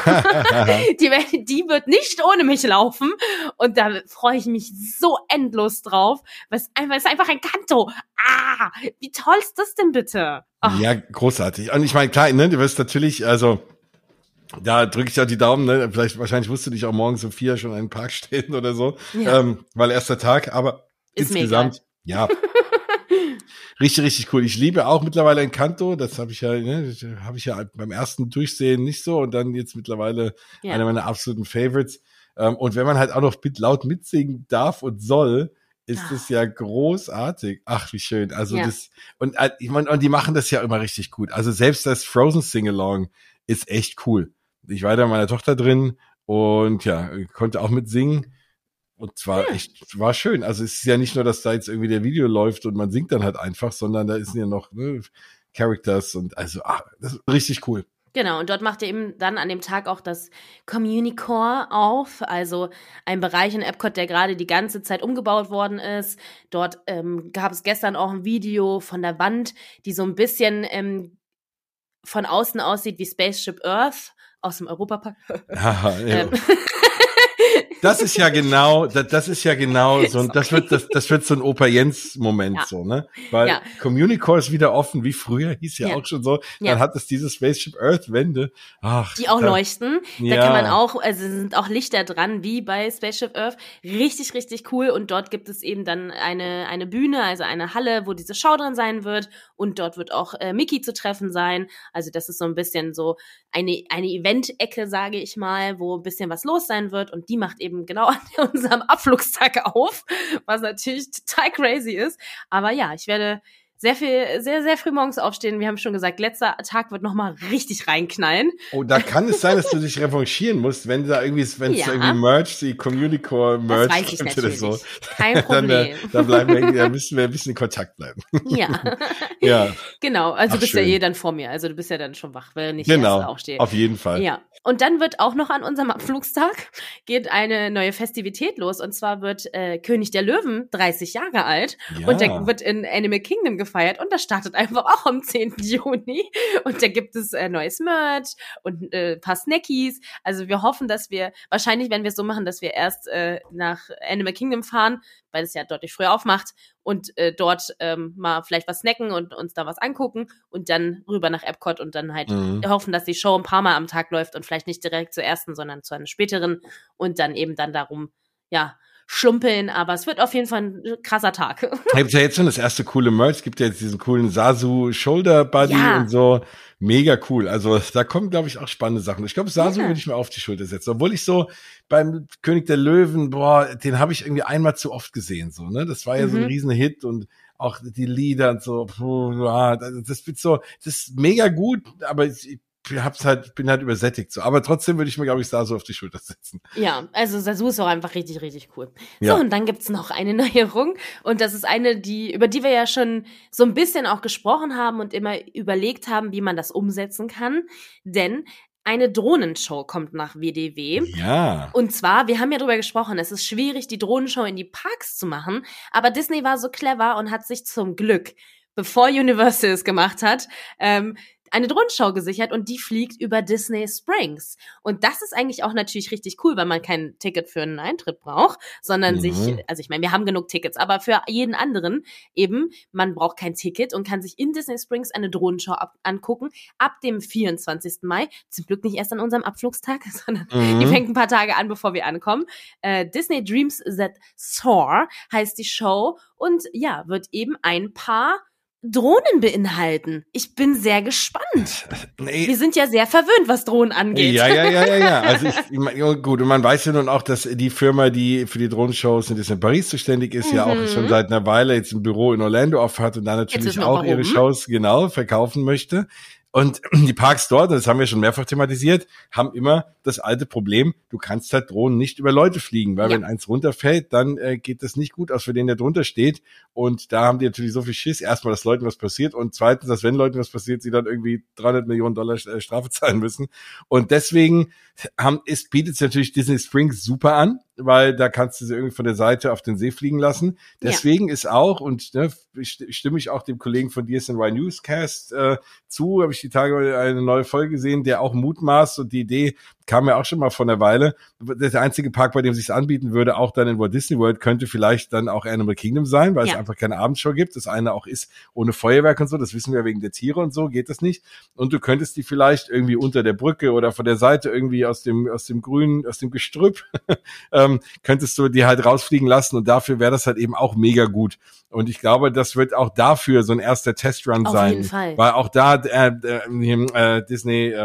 B: Die wird nicht ohne mich laufen und da freue ich mich so endlos drauf, weil es einfach ein Kanto. Ah, wie toll ist das denn bitte? Ach.
A: Ja, großartig. Und ich meine, klar, ne, du wirst natürlich, also da drücke ich ja die Daumen, ne? Wahrscheinlich musst du dich auch morgens um 4 schon in den Park stellen oder so, weil erster Tag, aber ist insgesamt, ja. Richtig, richtig cool. Ich liebe auch mittlerweile Encanto, das habe ich ja beim ersten Durchsehen nicht so und dann jetzt mittlerweile einer meiner absoluten Favorites. Und wenn man halt auch noch laut mitsingen darf und soll, ist das ja großartig. Ach, wie schön. Also das, und ich meine, und die machen das ja immer richtig gut. Also selbst das Frozen Sing-Along ist echt cool. Ich war da mit meiner Tochter drin und konnte auch mitsingen. Und zwar war schön. Also es ist ja nicht nur, dass da jetzt irgendwie der Video läuft und man singt dann halt einfach, sondern da sind ja noch Characters und also, das ist richtig cool.
B: Genau, und dort macht ihr eben dann an dem Tag auch das Communicore auf, also ein Bereich in Epcot, der gerade die ganze Zeit umgebaut worden ist. Dort gab es gestern auch ein Video von der Wand, die so ein bisschen von außen aussieht wie Spaceship Earth aus dem Europapark.
A: Das ist ja genau so, und das wird so ein Opa Jens Moment so, ne? Weil Communicore ist wieder offen, wie früher, hieß ja auch schon so. Dann hat es diese Spaceship Earth Wände. Die
B: auch leuchten. Da kann man auch, also sind auch Lichter dran, wie bei Spaceship Earth. Richtig, richtig cool. Und dort gibt es eben dann eine Bühne, also eine Halle, wo diese Show drin sein wird. Und dort wird auch Mickey zu treffen sein. Also das ist so ein bisschen so eine Event-Ecke, sage ich mal, wo ein bisschen was los sein wird. Und die macht eben genau an unserem Abflugstag auf, was natürlich total crazy ist. Aber ja, ich werde sehr, sehr früh morgens aufstehen. Wir haben schon gesagt, letzter Tag wird nochmal richtig reinknallen.
A: Oh, da kann es sein, dass du dich revanchieren musst, wenn da irgendwie, irgendwie Merch, die Communicore Merch.
B: Das weiß ich natürlich.
A: So.
B: Kein Problem.
A: Da müssen wir ein bisschen in Kontakt bleiben.
B: Ja. Genau, also du bist ja dann vor mir. Also du bist ja dann schon wach, wenn ich erst aufstehe.
A: Auf jeden Fall.
B: Ja. Und dann wird auch noch an unserem Abflugstag geht eine neue Festivität los. Und zwar wird König der Löwen 30 Jahre alt. Ja. Und der wird in Animal Kingdom gefeiert. Und das startet einfach auch am 10. Juni. Und da gibt es neues Merch und ein paar Snackies. Also wir hoffen, dass wir, wahrscheinlich werden wir es so machen, dass wir erst nach Animal Kingdom fahren, weil es ja deutlich früher aufmacht. Und dort mal vielleicht was snacken und uns da was angucken und dann rüber nach Epcot und dann halt hoffen, dass die Show ein paar Mal am Tag läuft und vielleicht nicht direkt zur ersten, sondern zu einer späteren und dann eben dann darum, schlumpeln, aber es wird auf jeden Fall ein krasser Tag.
A: Gibt ja jetzt schon das erste coole Merch, es gibt ja jetzt diesen coolen Sasu Shoulder Buddy und so, mega cool. Also da kommen, glaube ich, auch spannende Sachen. Ich glaube, Sasu würde ich mir auf die Schulter setzen, obwohl ich so beim König der Löwen, den habe ich irgendwie einmal zu oft gesehen, so, ne? Das war ja so ein riesen Hit und auch die Lieder und so, das wird so, das ist mega gut, aber ich bin halt übersättigt so. Aber trotzdem würde ich mir, glaube ich, Sasu auf die Schulter setzen.
B: Ja, also Sasu ist auch einfach richtig, richtig cool. So, und dann gibt's noch eine Neuerung. Und das ist eine, über die wir ja schon so ein bisschen auch gesprochen haben und immer überlegt haben, wie man das umsetzen kann. Denn Eine Drohnenshow kommt nach WDW.
A: Ja.
B: Und zwar, wir haben ja drüber gesprochen, es ist schwierig, die Drohnenshow in die Parks zu machen, aber Disney war so clever und hat sich zum Glück, bevor Universal es gemacht hat, eine Drohnenshow gesichert und die fliegt über Disney Springs. Und das ist eigentlich auch natürlich richtig cool, weil man kein Ticket für einen Eintritt braucht, sondern also ich meine, wir haben genug Tickets, aber für jeden anderen eben, man braucht kein Ticket und kann sich in Disney Springs eine Drohnenshow angucken, ab dem 24. Mai. Zum Glück nicht erst an unserem Abflugstag, sondern die fängt ein paar Tage an, bevor wir ankommen. Disney Dreams That Soar heißt die Show und ja, wird eben ein paar Drohnen beinhalten. Ich bin sehr gespannt. Nee. Wir sind ja sehr verwöhnt, was Drohnen angeht.
A: Ja. Also ich meine, gut, und man weiß ja nun auch, dass die Firma, die für die Drohnenshows in Paris zuständig ist, ja auch schon seit einer Weile jetzt ein Büro in Orlando aufhat und da natürlich auch ihre Shows verkaufen möchte. Und die Parks dort, das haben wir schon mehrfach thematisiert, haben immer das alte Problem, du kannst halt Drohnen nicht über Leute fliegen, weil wenn eins runterfällt, dann geht das nicht gut aus für den, der drunter steht. Und da haben die natürlich so viel Schiss. Erstmal, dass Leuten was passiert und zweitens, dass wenn Leuten was passiert, sie dann irgendwie $300 Millionen Strafe zahlen müssen. Und deswegen bietet es natürlich Disney Springs super an, weil da kannst du sie irgendwie von der Seite auf den See fliegen lassen. Deswegen ist auch, und stimme ich auch dem Kollegen von DSNY Newscast zu, habe ich die Tage eine neue Folge gesehen, der auch mutmaßt und die Idee kam ja auch schon mal vor einer Weile. Der einzige Park, bei dem es sich anbieten würde, auch dann in Walt Disney World, könnte vielleicht dann auch Animal Kingdom sein, weil es einfach keine Abendshow gibt. Das eine auch ist ohne Feuerwerk und so, das wissen wir wegen der Tiere und so, geht das nicht. Und du könntest die vielleicht irgendwie unter der Brücke oder von der Seite irgendwie aus dem Grün, aus dem Gestrüpp, könntest du die halt rausfliegen lassen und dafür wäre das halt eben auch mega gut. Und ich glaube, das wird auch dafür so ein erster Testrun sein. Auf jeden Fall. Weil auch da Disney,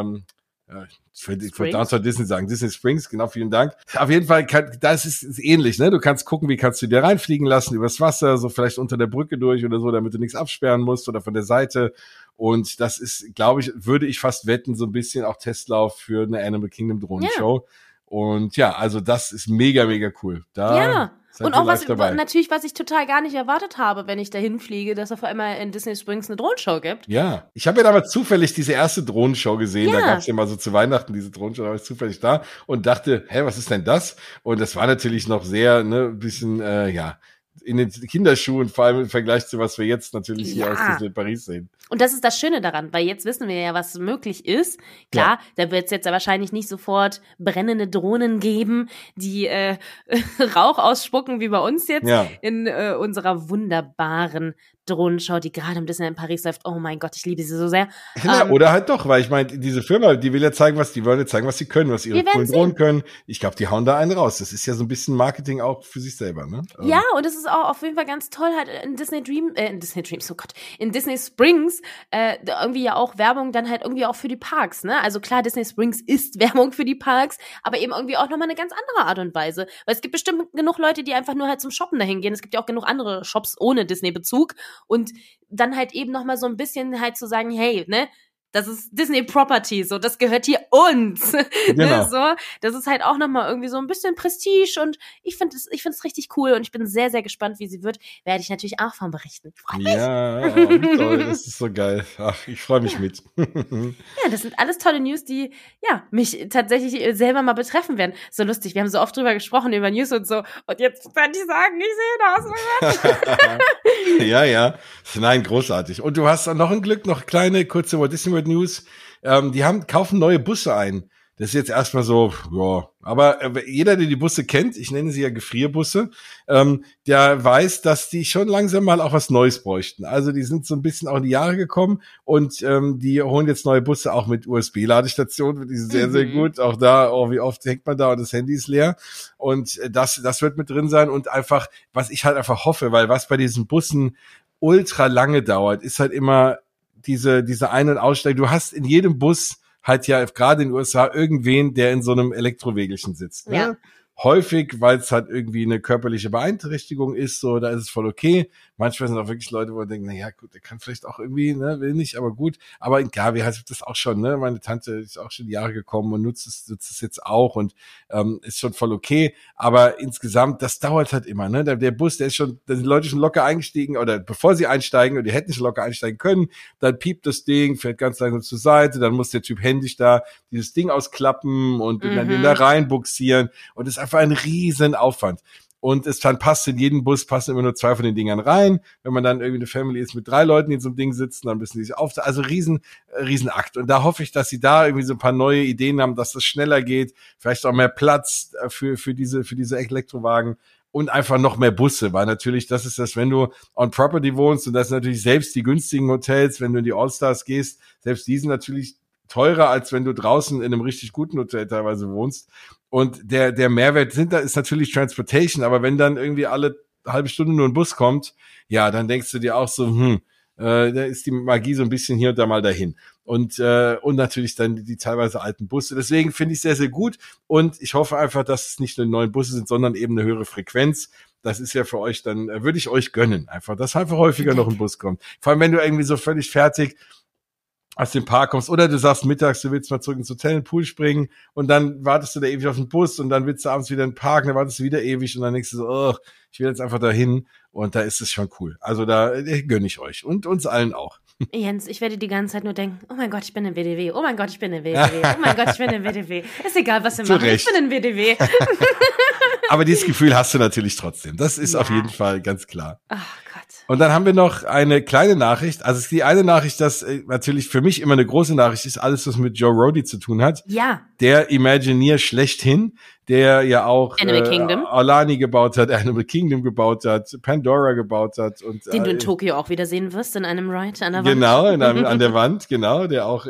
A: ich wollte auch Disney sagen, Disney Springs, genau, vielen Dank. Auf jeden Fall, das ist ähnlich, ne? Du kannst gucken, wie kannst du dir reinfliegen lassen, übers Wasser, so vielleicht unter der Brücke durch oder so, damit du nichts absperren musst oder von der Seite. Und das ist, glaube ich, würde ich fast wetten, so ein bisschen auch Testlauf für eine Animal Kingdom Drohnenshow. Ja. Und ja, also das ist mega, mega cool.
B: Und auch was ich total gar nicht erwartet habe, wenn ich dahin fliege, dass auf einmal in Disney Springs eine Drohnenshow gibt.
A: Ja, ich habe ja damals zufällig diese erste Drohnenshow gesehen. Da gab es ja mal so zu Weihnachten diese Drohnenshow, da war ich zufällig da und dachte, was ist denn das? Und das war natürlich noch sehr, ein bisschen, in den Kinderschuhen, vor allem im Vergleich zu was wir jetzt natürlich hier aus Disney Paris sehen.
B: Und das ist das Schöne daran, weil jetzt wissen wir ja, was möglich ist. Klar, da wird es jetzt wahrscheinlich nicht sofort brennende Drohnen geben, die Rauch ausspucken, wie bei uns jetzt in unserer wunderbaren Drohnenshow, die gerade im Disneyland Paris läuft. Oh mein Gott, ich liebe sie so sehr.
A: Oder halt doch, weil ich meine, diese Firma, die will ja zeigen, was sie können, was ihre coolen Drohnen können. Ich glaube, die hauen da einen raus. Das ist ja so ein bisschen Marketing auch für sich selber, ne?
B: Ja, und es ist auch auf jeden Fall ganz toll, halt in Disney Springs irgendwie ja auch Werbung dann halt irgendwie auch für die Parks, ne? Also klar, Disney Springs ist Werbung für die Parks, aber eben irgendwie auch nochmal eine ganz andere Art und Weise. Weil es gibt bestimmt genug Leute, die einfach nur halt zum Shoppen dahin gehen. Es gibt ja auch genug andere Shops ohne Disney-Bezug. Und dann halt eben nochmal so ein bisschen halt zu sagen, hey, ne, das ist Disney Property, so, das gehört hier uns. Genau. So, das ist halt auch nochmal irgendwie so ein bisschen Prestige und ich finde es richtig cool und ich bin sehr, sehr gespannt, wie sie wird. Werde ich natürlich auch von berichten. Ich freue mich.
A: Ja, toll, das ist so geil. Ach, ich freue mich mit.
B: Ja, das sind alles tolle News, die, mich tatsächlich selber mal betreffen werden. So lustig, wir haben so oft drüber gesprochen, über News und so und jetzt kann ich sagen, ich sehe das.
A: Ja. Nein, großartig. Und du hast dann noch ein Glück, noch kleine, kurze Walt Disney World News. Die kaufen neue Busse ein. Das ist jetzt erstmal so, aber jeder, der die Busse kennt, ich nenne sie ja Gefrierbusse, der weiß, dass die schon langsam mal auch was Neues bräuchten. Also die sind so ein bisschen auch in die Jahre gekommen und die holen jetzt neue Busse auch mit USB-Ladestationen, die sind sehr, sehr gut. Auch da, wie oft hängt man da und das Handy ist leer. Und das wird mit drin sein und einfach, was ich halt einfach hoffe, weil was bei diesen Bussen ultra lange dauert, ist halt immer diese Ein- und Aussteig. Du hast in jedem Bus halt ja gerade in den USA irgendwen, der in so einem Elektrowegelchen sitzt. Ne? Ja. häufig, weil es halt irgendwie eine körperliche Beeinträchtigung ist, so, da ist es voll okay. Manchmal sind auch wirklich Leute, wo man denkt, na ja, gut, der kann vielleicht auch irgendwie, ne, will nicht, aber gut. Aber egal, wie heißt das auch schon, ne? Meine Tante ist auch schon Jahre gekommen und nutzt es jetzt auch und ist schon voll okay. Aber insgesamt, das dauert halt immer, ne? Der Bus, da sind die Leute schon locker eingestiegen oder bevor sie einsteigen und die hätten schon locker einsteigen können, dann piept das Ding, fährt ganz langsam zur Seite, dann muss der Typ händisch da dieses Ding ausklappen und dann den da reinbuxieren und das ist einfach ein riesen Aufwand. Und es dann passt in jeden Bus, passen immer nur 2 von den Dingern rein. Wenn man dann irgendwie eine Family ist mit 3 Leuten, die in so einem Ding sitzen, dann müssen die sich also Riesenakt. Und da hoffe ich, dass sie da irgendwie so ein paar neue Ideen haben, dass das schneller geht, vielleicht auch mehr Platz für diese Elektrowagen und einfach noch mehr Busse, weil natürlich das ist das, wenn du on Property wohnst und das sind natürlich selbst die günstigen Hotels, wenn du in die All-Stars gehst, selbst die sind natürlich teurer, als wenn du draußen in einem richtig guten Hotel teilweise wohnst. Und der Mehrwert ist natürlich Transportation, aber wenn dann irgendwie alle halbe Stunde nur ein Bus kommt, ja, dann denkst du dir auch so, da ist die Magie so ein bisschen hier und da mal dahin. Und natürlich dann die teilweise alten Busse. Deswegen finde ich sehr, sehr gut. Und ich hoffe einfach, dass es nicht nur neue Busse sind, sondern eben eine höhere Frequenz. Das ist ja für euch dann, würde ich euch gönnen, einfach, dass einfach häufiger noch ein Bus kommt. Vor allem, wenn du irgendwie so völlig fertig aus dem Park kommst oder du sagst mittags, du willst mal zurück ins Hotel in den Pool springen und dann wartest du da ewig auf den Bus und dann willst du abends wieder in den Park, dann wartest du wieder ewig und dann denkst du so, oh, ich will jetzt einfach dahin und da ist es schon cool. Also da gönne ich euch und uns allen auch.
B: Jens, ich werde die ganze Zeit nur denken, oh mein Gott, ich bin im WDW, oh mein Gott, ich bin im WDW, oh mein Gott, ich bin im WDW. Ist egal, was wir machen, ich bin im WDW.
A: Aber dieses Gefühl hast du natürlich trotzdem. Das ist auf jeden Fall ganz klar.
B: Ach Gott.
A: Und dann haben wir noch eine kleine Nachricht. Also es ist die eine Nachricht, das natürlich für mich immer eine große Nachricht ist, alles, was mit Joe Rohde zu tun hat.
B: Ja.
A: Der Imagineer schlechthin, der ja auch
B: Animal Kingdom.
A: Alani gebaut hat, Animal Kingdom gebaut hat, Pandora gebaut hat. Und
B: den du in Tokio auch wieder sehen wirst, in einem Ride an der Wand.
A: Genau, an der Wand, genau, der auch,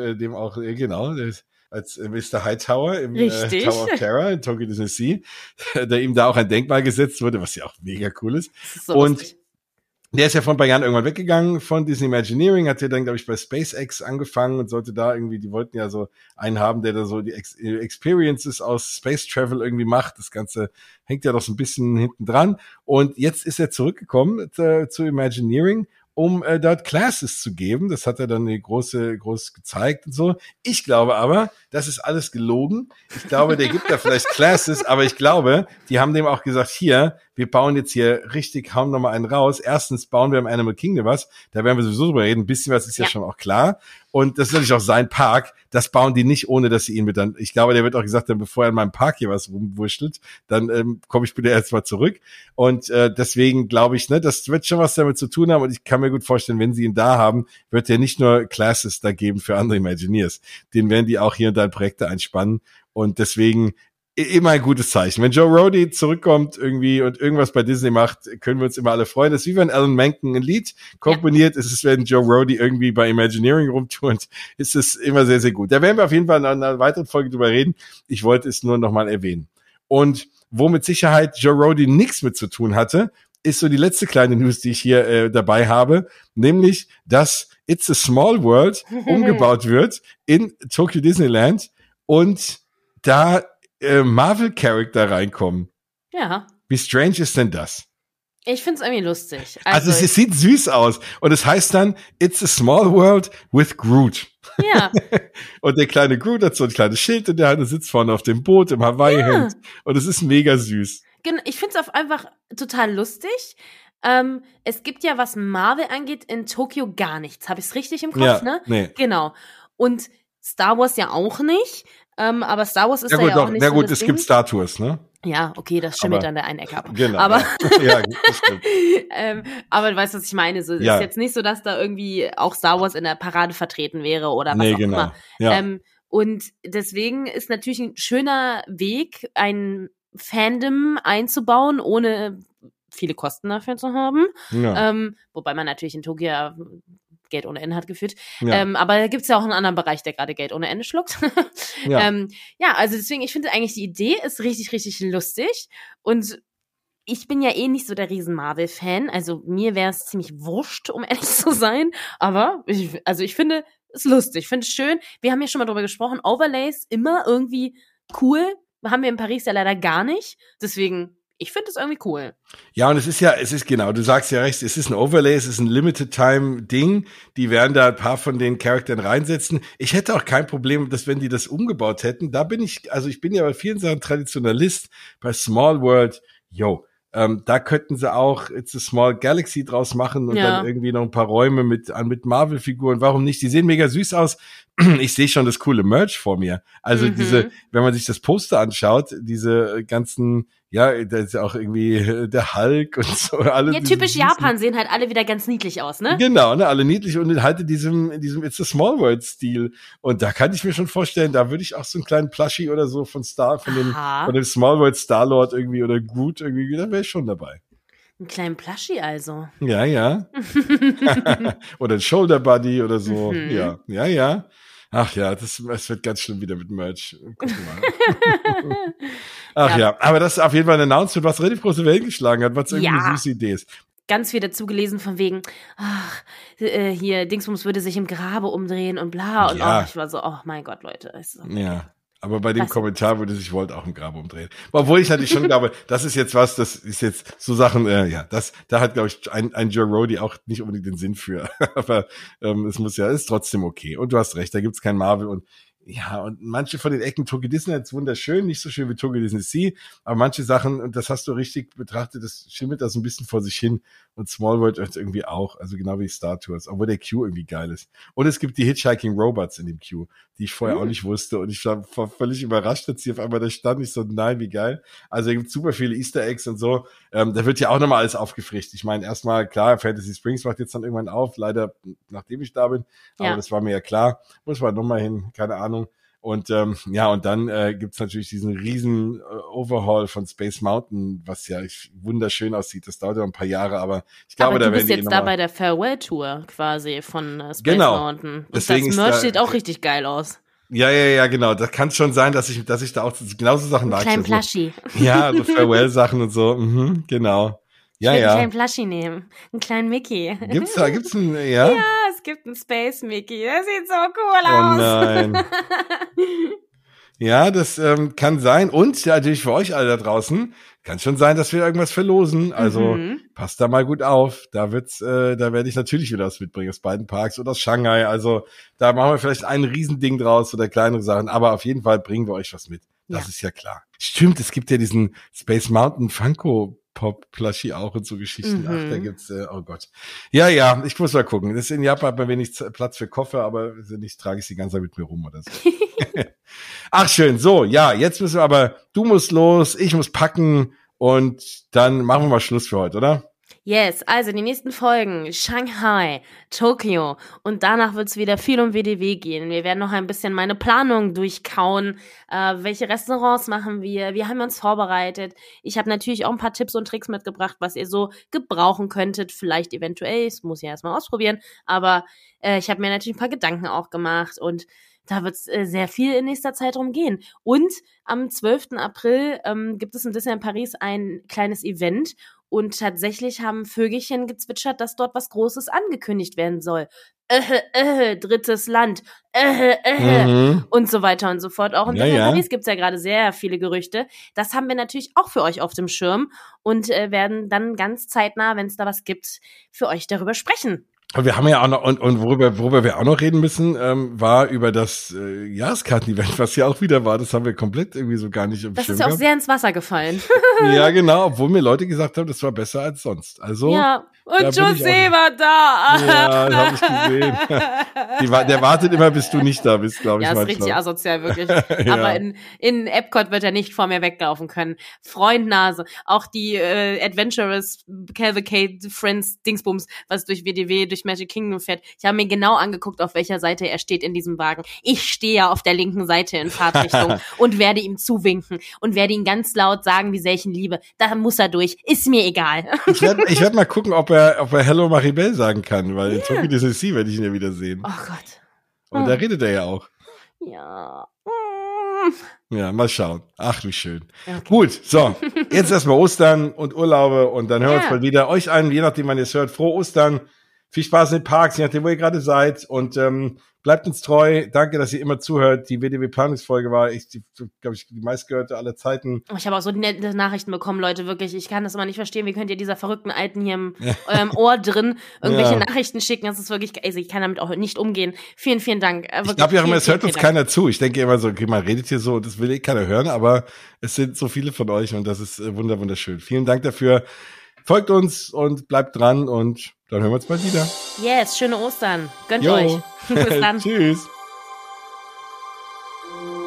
A: als Mr. Hightower im Tower of Terror in Tokyo Disney Sea, der ihm da auch ein Denkmal gesetzt wurde, was ja auch mega cool ist.
B: Das ist so lustig.
A: Der ist ja vor ein paar Jahren irgendwann weggegangen von Disney Imagineering, hat ja dann, glaube ich, bei SpaceX angefangen und sollte da irgendwie, die wollten ja so einen haben, der da so die Experiences aus Space Travel irgendwie macht. Das Ganze hängt ja doch so ein bisschen hinten dran. Und jetzt ist er zurückgekommen zu Imagineering, um dort Classes zu geben. Das hat er dann groß gezeigt und so. Ich glaube aber, das ist alles gelogen. Ich glaube, der gibt da vielleicht Classes, aber ich glaube, die haben dem auch gesagt, hier, wir bauen jetzt hier richtig, hauen nochmal einen raus. Erstens bauen wir im Animal Kingdom was. Da werden wir sowieso drüber reden. Ein bisschen was ist ja schon auch klar. Und das ist natürlich auch sein Park. Das bauen die nicht, ohne dass sie ihn mit dann, ich glaube, der wird auch gesagt, dann bevor er in meinem Park hier was rumwurschtelt, dann komme ich bitte erst mal zurück. Und deswegen glaube ich, ne, das wird schon was damit zu tun haben. Und ich kann mir gut vorstellen, wenn sie ihn da haben, wird er nicht nur Classes da geben für andere Imagineers. Den werden die auch hier und da in Projekte einspannen. Und deswegen immer ein gutes Zeichen. Wenn Joe Rohde zurückkommt irgendwie und irgendwas bei Disney macht, können wir uns immer alle freuen. Das ist wie wenn Alan Menken ein Lied komponiert. Ja. Ist es, wenn Joe Rohde irgendwie bei Imagineering rumturnt, ist es immer sehr, sehr gut. Da werden wir auf jeden Fall in einer weiteren Folge drüber reden. Ich wollte es nur nochmal erwähnen. Und wo mit Sicherheit Joe Rohde nichts mit zu tun hatte, ist so die letzte kleine News, die ich hier dabei habe, nämlich, dass It's a Small World umgebaut wird in Tokyo Disneyland und da Marvel-Charakter reinkommen.
B: Ja.
A: Wie strange ist denn das?
B: Ich find's irgendwie lustig.
A: Also es sieht süß aus. Und es heißt dann, It's a Small World with Groot.
B: Ja.
A: Und der kleine Groot hat so ein kleines Schild in der Hand und sitzt vorne auf dem Boot im Hawaii-Hemd. Und es ist mega süß.
B: Ich find's einfach total lustig. Es gibt ja, was Marvel angeht, in Tokio gar nichts. Habe ich's richtig im Kopf, ne?
A: Nee.
B: Genau. Und Star Wars ja auch nicht. Aber Star Wars ist ja
A: auch
B: nicht
A: so. Ja gut,
B: das
A: es
B: Ding.
A: Gibt Star Tours, ne?
B: Ja, okay, das schimmelt an der einen Ecke ab.
A: Genau.
B: Aber,
A: ja, das stimmt.
B: Aber du weißt, was ich meine. So, ist jetzt nicht so, dass da irgendwie auch Star Wars in der Parade vertreten wäre oder was auch immer.
A: Ja.
B: Und deswegen ist natürlich ein schöner Weg, ein Fandom einzubauen, ohne viele Kosten dafür zu haben.
A: Ja.
B: Wobei man natürlich in Tokio Geld ohne Ende hat geführt.
A: Ja.
B: Aber da gibt's ja auch einen anderen Bereich, der gerade Geld ohne Ende schluckt. Also deswegen, ich finde eigentlich, die Idee ist richtig, richtig lustig. Und ich bin ja nicht so der riesen Marvel-Fan. Also mir wäre es ziemlich wurscht, um ehrlich zu sein. Aber ich finde es lustig, ich finde es schön. Wir haben ja schon mal drüber gesprochen, Overlays immer irgendwie cool, haben wir in Paris ja leider gar nicht. Deswegen, ich finde das irgendwie cool.
A: Ja, und es ist genau, du sagst ja recht, es ist ein Overlay, es ist ein Limited-Time-Ding. Die werden da ein paar von den Charakteren reinsetzen. Ich hätte auch kein Problem, dass wenn die das umgebaut hätten, ich bin ja bei vielen Sachen Traditionalist, bei Small World, da könnten sie auch It's a Small Galaxy draus machen und dann irgendwie noch ein paar Räume mit Marvel-Figuren. Warum nicht? Die sehen mega süß aus. Ich sehe schon das coole Merch vor mir. Also wenn man sich das Poster anschaut, diese ganzen, da ist ja auch irgendwie der Hulk und so. Alle
B: ja, typisch Japan sehen halt alle wieder ganz niedlich aus, ne?
A: Genau, ne, alle niedlich und halt in diesem It's a Small World Stil. Und da kann ich mir schon vorstellen, da würde ich auch so einen kleinen Plushie oder so von dem Small World Star-Lord irgendwie oder Groot irgendwie, da wäre ich schon dabei.
B: Einen kleinen Plushie also.
A: Ja. Oder ein Shoulder Buddy oder so. Ja. Ach ja, es wird ganz schlimm wieder mit Merch. Gucken wir mal. Ach ja, aber das ist auf jeden Fall ein Announcement, was relativ große Wellen geschlagen hat, was irgendwie eine süße Idee ist.
B: Ganz viel dazu gelesen von wegen, hier, Dingsbums würde sich im Grabe umdrehen und bla. Und ich war so, oh mein Gott, Leute.
A: Ja. Aber bei dem Kommentar würde sich Walt auch im Grab umdrehen. Obwohl ich natürlich schon glaube, das ist jetzt was, das ist jetzt so Sachen, da hat, glaube ich, ein Joe Rody auch nicht unbedingt den Sinn für. Aber ist trotzdem okay. Und du hast recht, da gibt's kein Marvel und manche von den Ecken, Tokyo Disney ist wunderschön, nicht so schön wie Tokyo Disney Sea, aber manche Sachen, und das hast du richtig betrachtet, das schimmelt da so ein bisschen vor sich hin und Small World irgendwie auch, also genau wie Star Tours, obwohl der Q irgendwie geil ist. Und es gibt die Hitchhiking Robots in dem Q, die ich vorher auch nicht wusste und ich war völlig überrascht, als sie auf einmal da stand, ich so, nein, wie geil. Also es gibt super viele Easter Eggs und so, da wird ja auch nochmal alles aufgefrischt. Ich meine, erstmal, klar, Fantasy Springs macht jetzt dann irgendwann auf, leider nachdem ich da bin, aber das war mir ja klar, muss man nochmal hin, keine Ahnung. Und und dann gibt's natürlich diesen riesen Overhaul von Space Mountain, was ja wunderschön aussieht. Das dauert ja ein paar Jahre, aber ich glaube, da werden die
B: du bist jetzt da bei der Farewell-Tour quasi von Space Mountain. Und
A: deswegen
B: das Merch sieht auch richtig geil aus.
A: Ja, genau. Das kann schon sein, dass ich da auch genauso Sachen mag.
B: Kleinen Plushie.
A: Ja, so Farewell-Sachen und so. Genau.
B: Ich will einen kleinen Plushie nehmen. Einen kleinen Mickey.
A: Gibt's einen, ja?
B: Ja, es gibt einen Space Mickey. Das sieht so cool aus.
A: Oh nein. Ja, das kann sein. Und natürlich für euch alle da draußen, kann schon sein, dass wir irgendwas verlosen. Also passt da mal gut auf. Da werde ich natürlich wieder was mitbringen aus beiden Parks oder aus Shanghai. Also da machen wir vielleicht ein Riesending draus oder kleinere Sachen. Aber auf jeden Fall bringen wir euch was mit. Das ist ja klar. Stimmt, es gibt ja diesen Space Mountain Funko Pop-Plushie auch und so Geschichten. Ach, da gibt's, oh Gott. Ja, ich muss mal gucken. Das in Japan hat man wenig Platz für Koffer, aber nicht trage ich die ganze Zeit mit mir rum oder so. Ach, schön. So, ja, jetzt müssen wir aber, du musst los, ich muss packen und dann machen wir mal Schluss für heute, oder?
B: Yes, also die nächsten Folgen, Shanghai, Tokio und danach wird's wieder viel um WDW gehen. Wir werden noch ein bisschen meine Planung durchkauen, welche Restaurants machen wir, wie haben wir uns vorbereitet. Ich habe natürlich auch ein paar Tipps und Tricks mitgebracht, was ihr so gebrauchen könntet, vielleicht eventuell, ich muss ja erstmal ausprobieren, aber ich habe mir natürlich ein paar Gedanken auch gemacht und da wird es sehr viel in nächster Zeit drum gehen. Und am 12. April gibt es in Disneyland Paris ein kleines Event und tatsächlich haben Vögelchen gezwitschert, dass dort was Großes angekündigt werden soll. Drittes Land, und so weiter und so fort. Auch in Disneyland Paris gibt's ja gerade sehr viele Gerüchte. Das haben wir natürlich auch für euch auf dem Schirm und werden dann ganz zeitnah, wenn es da was gibt, für euch darüber sprechen.
A: Und wir haben ja auch noch, und worüber wir auch noch reden müssen, war über das Jahreskarten-Event, was ja auch wieder war. Das haben wir komplett irgendwie so gar nicht im Schirm
B: gehabt. Das ist ja auch sehr ins Wasser gefallen.
A: Ja, genau, obwohl mir Leute gesagt haben, das war besser als sonst. Also
B: ja, und José war da.
A: Ja, das habe ich gesehen. Der wartet immer, bis du nicht da bist, glaube ich.
B: Ja, ist richtig asozial, wirklich. Aber in Epcot wird er nicht vor mir weglaufen können. Freundnase. Auch die Adventurous Cavalcade Friends Dingsbums, was durch WDW, durch Magic Kingdom fährt. Ich habe mir genau angeguckt, auf welcher Seite er steht in diesem Wagen. Ich stehe ja auf der linken Seite in Fahrtrichtung und werde ihm zuwinken und werde ihn ganz laut sagen, wie sehr ich ihn liebe. Da muss er durch. Ist mir egal.
A: Ich werd mal gucken, ob er Hello Maribel sagen kann, weil in Tokyo Disney Sea werde ich ihn ja wieder sehen.
B: Oh Gott.
A: Und da redet er ja auch.
B: Ja.
A: Ja, mal schauen. Ach, wie schön. Okay. Gut, so. Jetzt erstmal Ostern und Urlaube und dann hören wir uns bald wieder. Euch allen, je nachdem, wann ihr es hört, frohe Ostern. Viel Spaß in den Parks, je nachdem, wo ihr gerade seid. Und bleibt uns treu. Danke, dass ihr immer zuhört. Die WDW-Planungsfolge war, glaube ich, die meistgehörte aller Zeiten.
B: Ich habe auch so nette Nachrichten bekommen, Leute, wirklich. Ich kann das immer nicht verstehen. Wie könnt ihr dieser verrückten Alten hier in eurem Ohr drin irgendwelche Nachrichten schicken? Das ist wirklich, also ich kann damit auch nicht umgehen. Vielen, vielen Dank.
A: Ich glaube ja immer, es hört uns keiner zu. Ich denke immer so, okay, man redet hier so, das will keiner hören, aber es sind so viele von euch und das ist wunderschön. Vielen Dank dafür. Folgt uns und bleibt dran und dann hören wir uns bald wieder.
B: Yes, schöne Ostern. Gönnt euch. Bis dann.
A: Tschüss.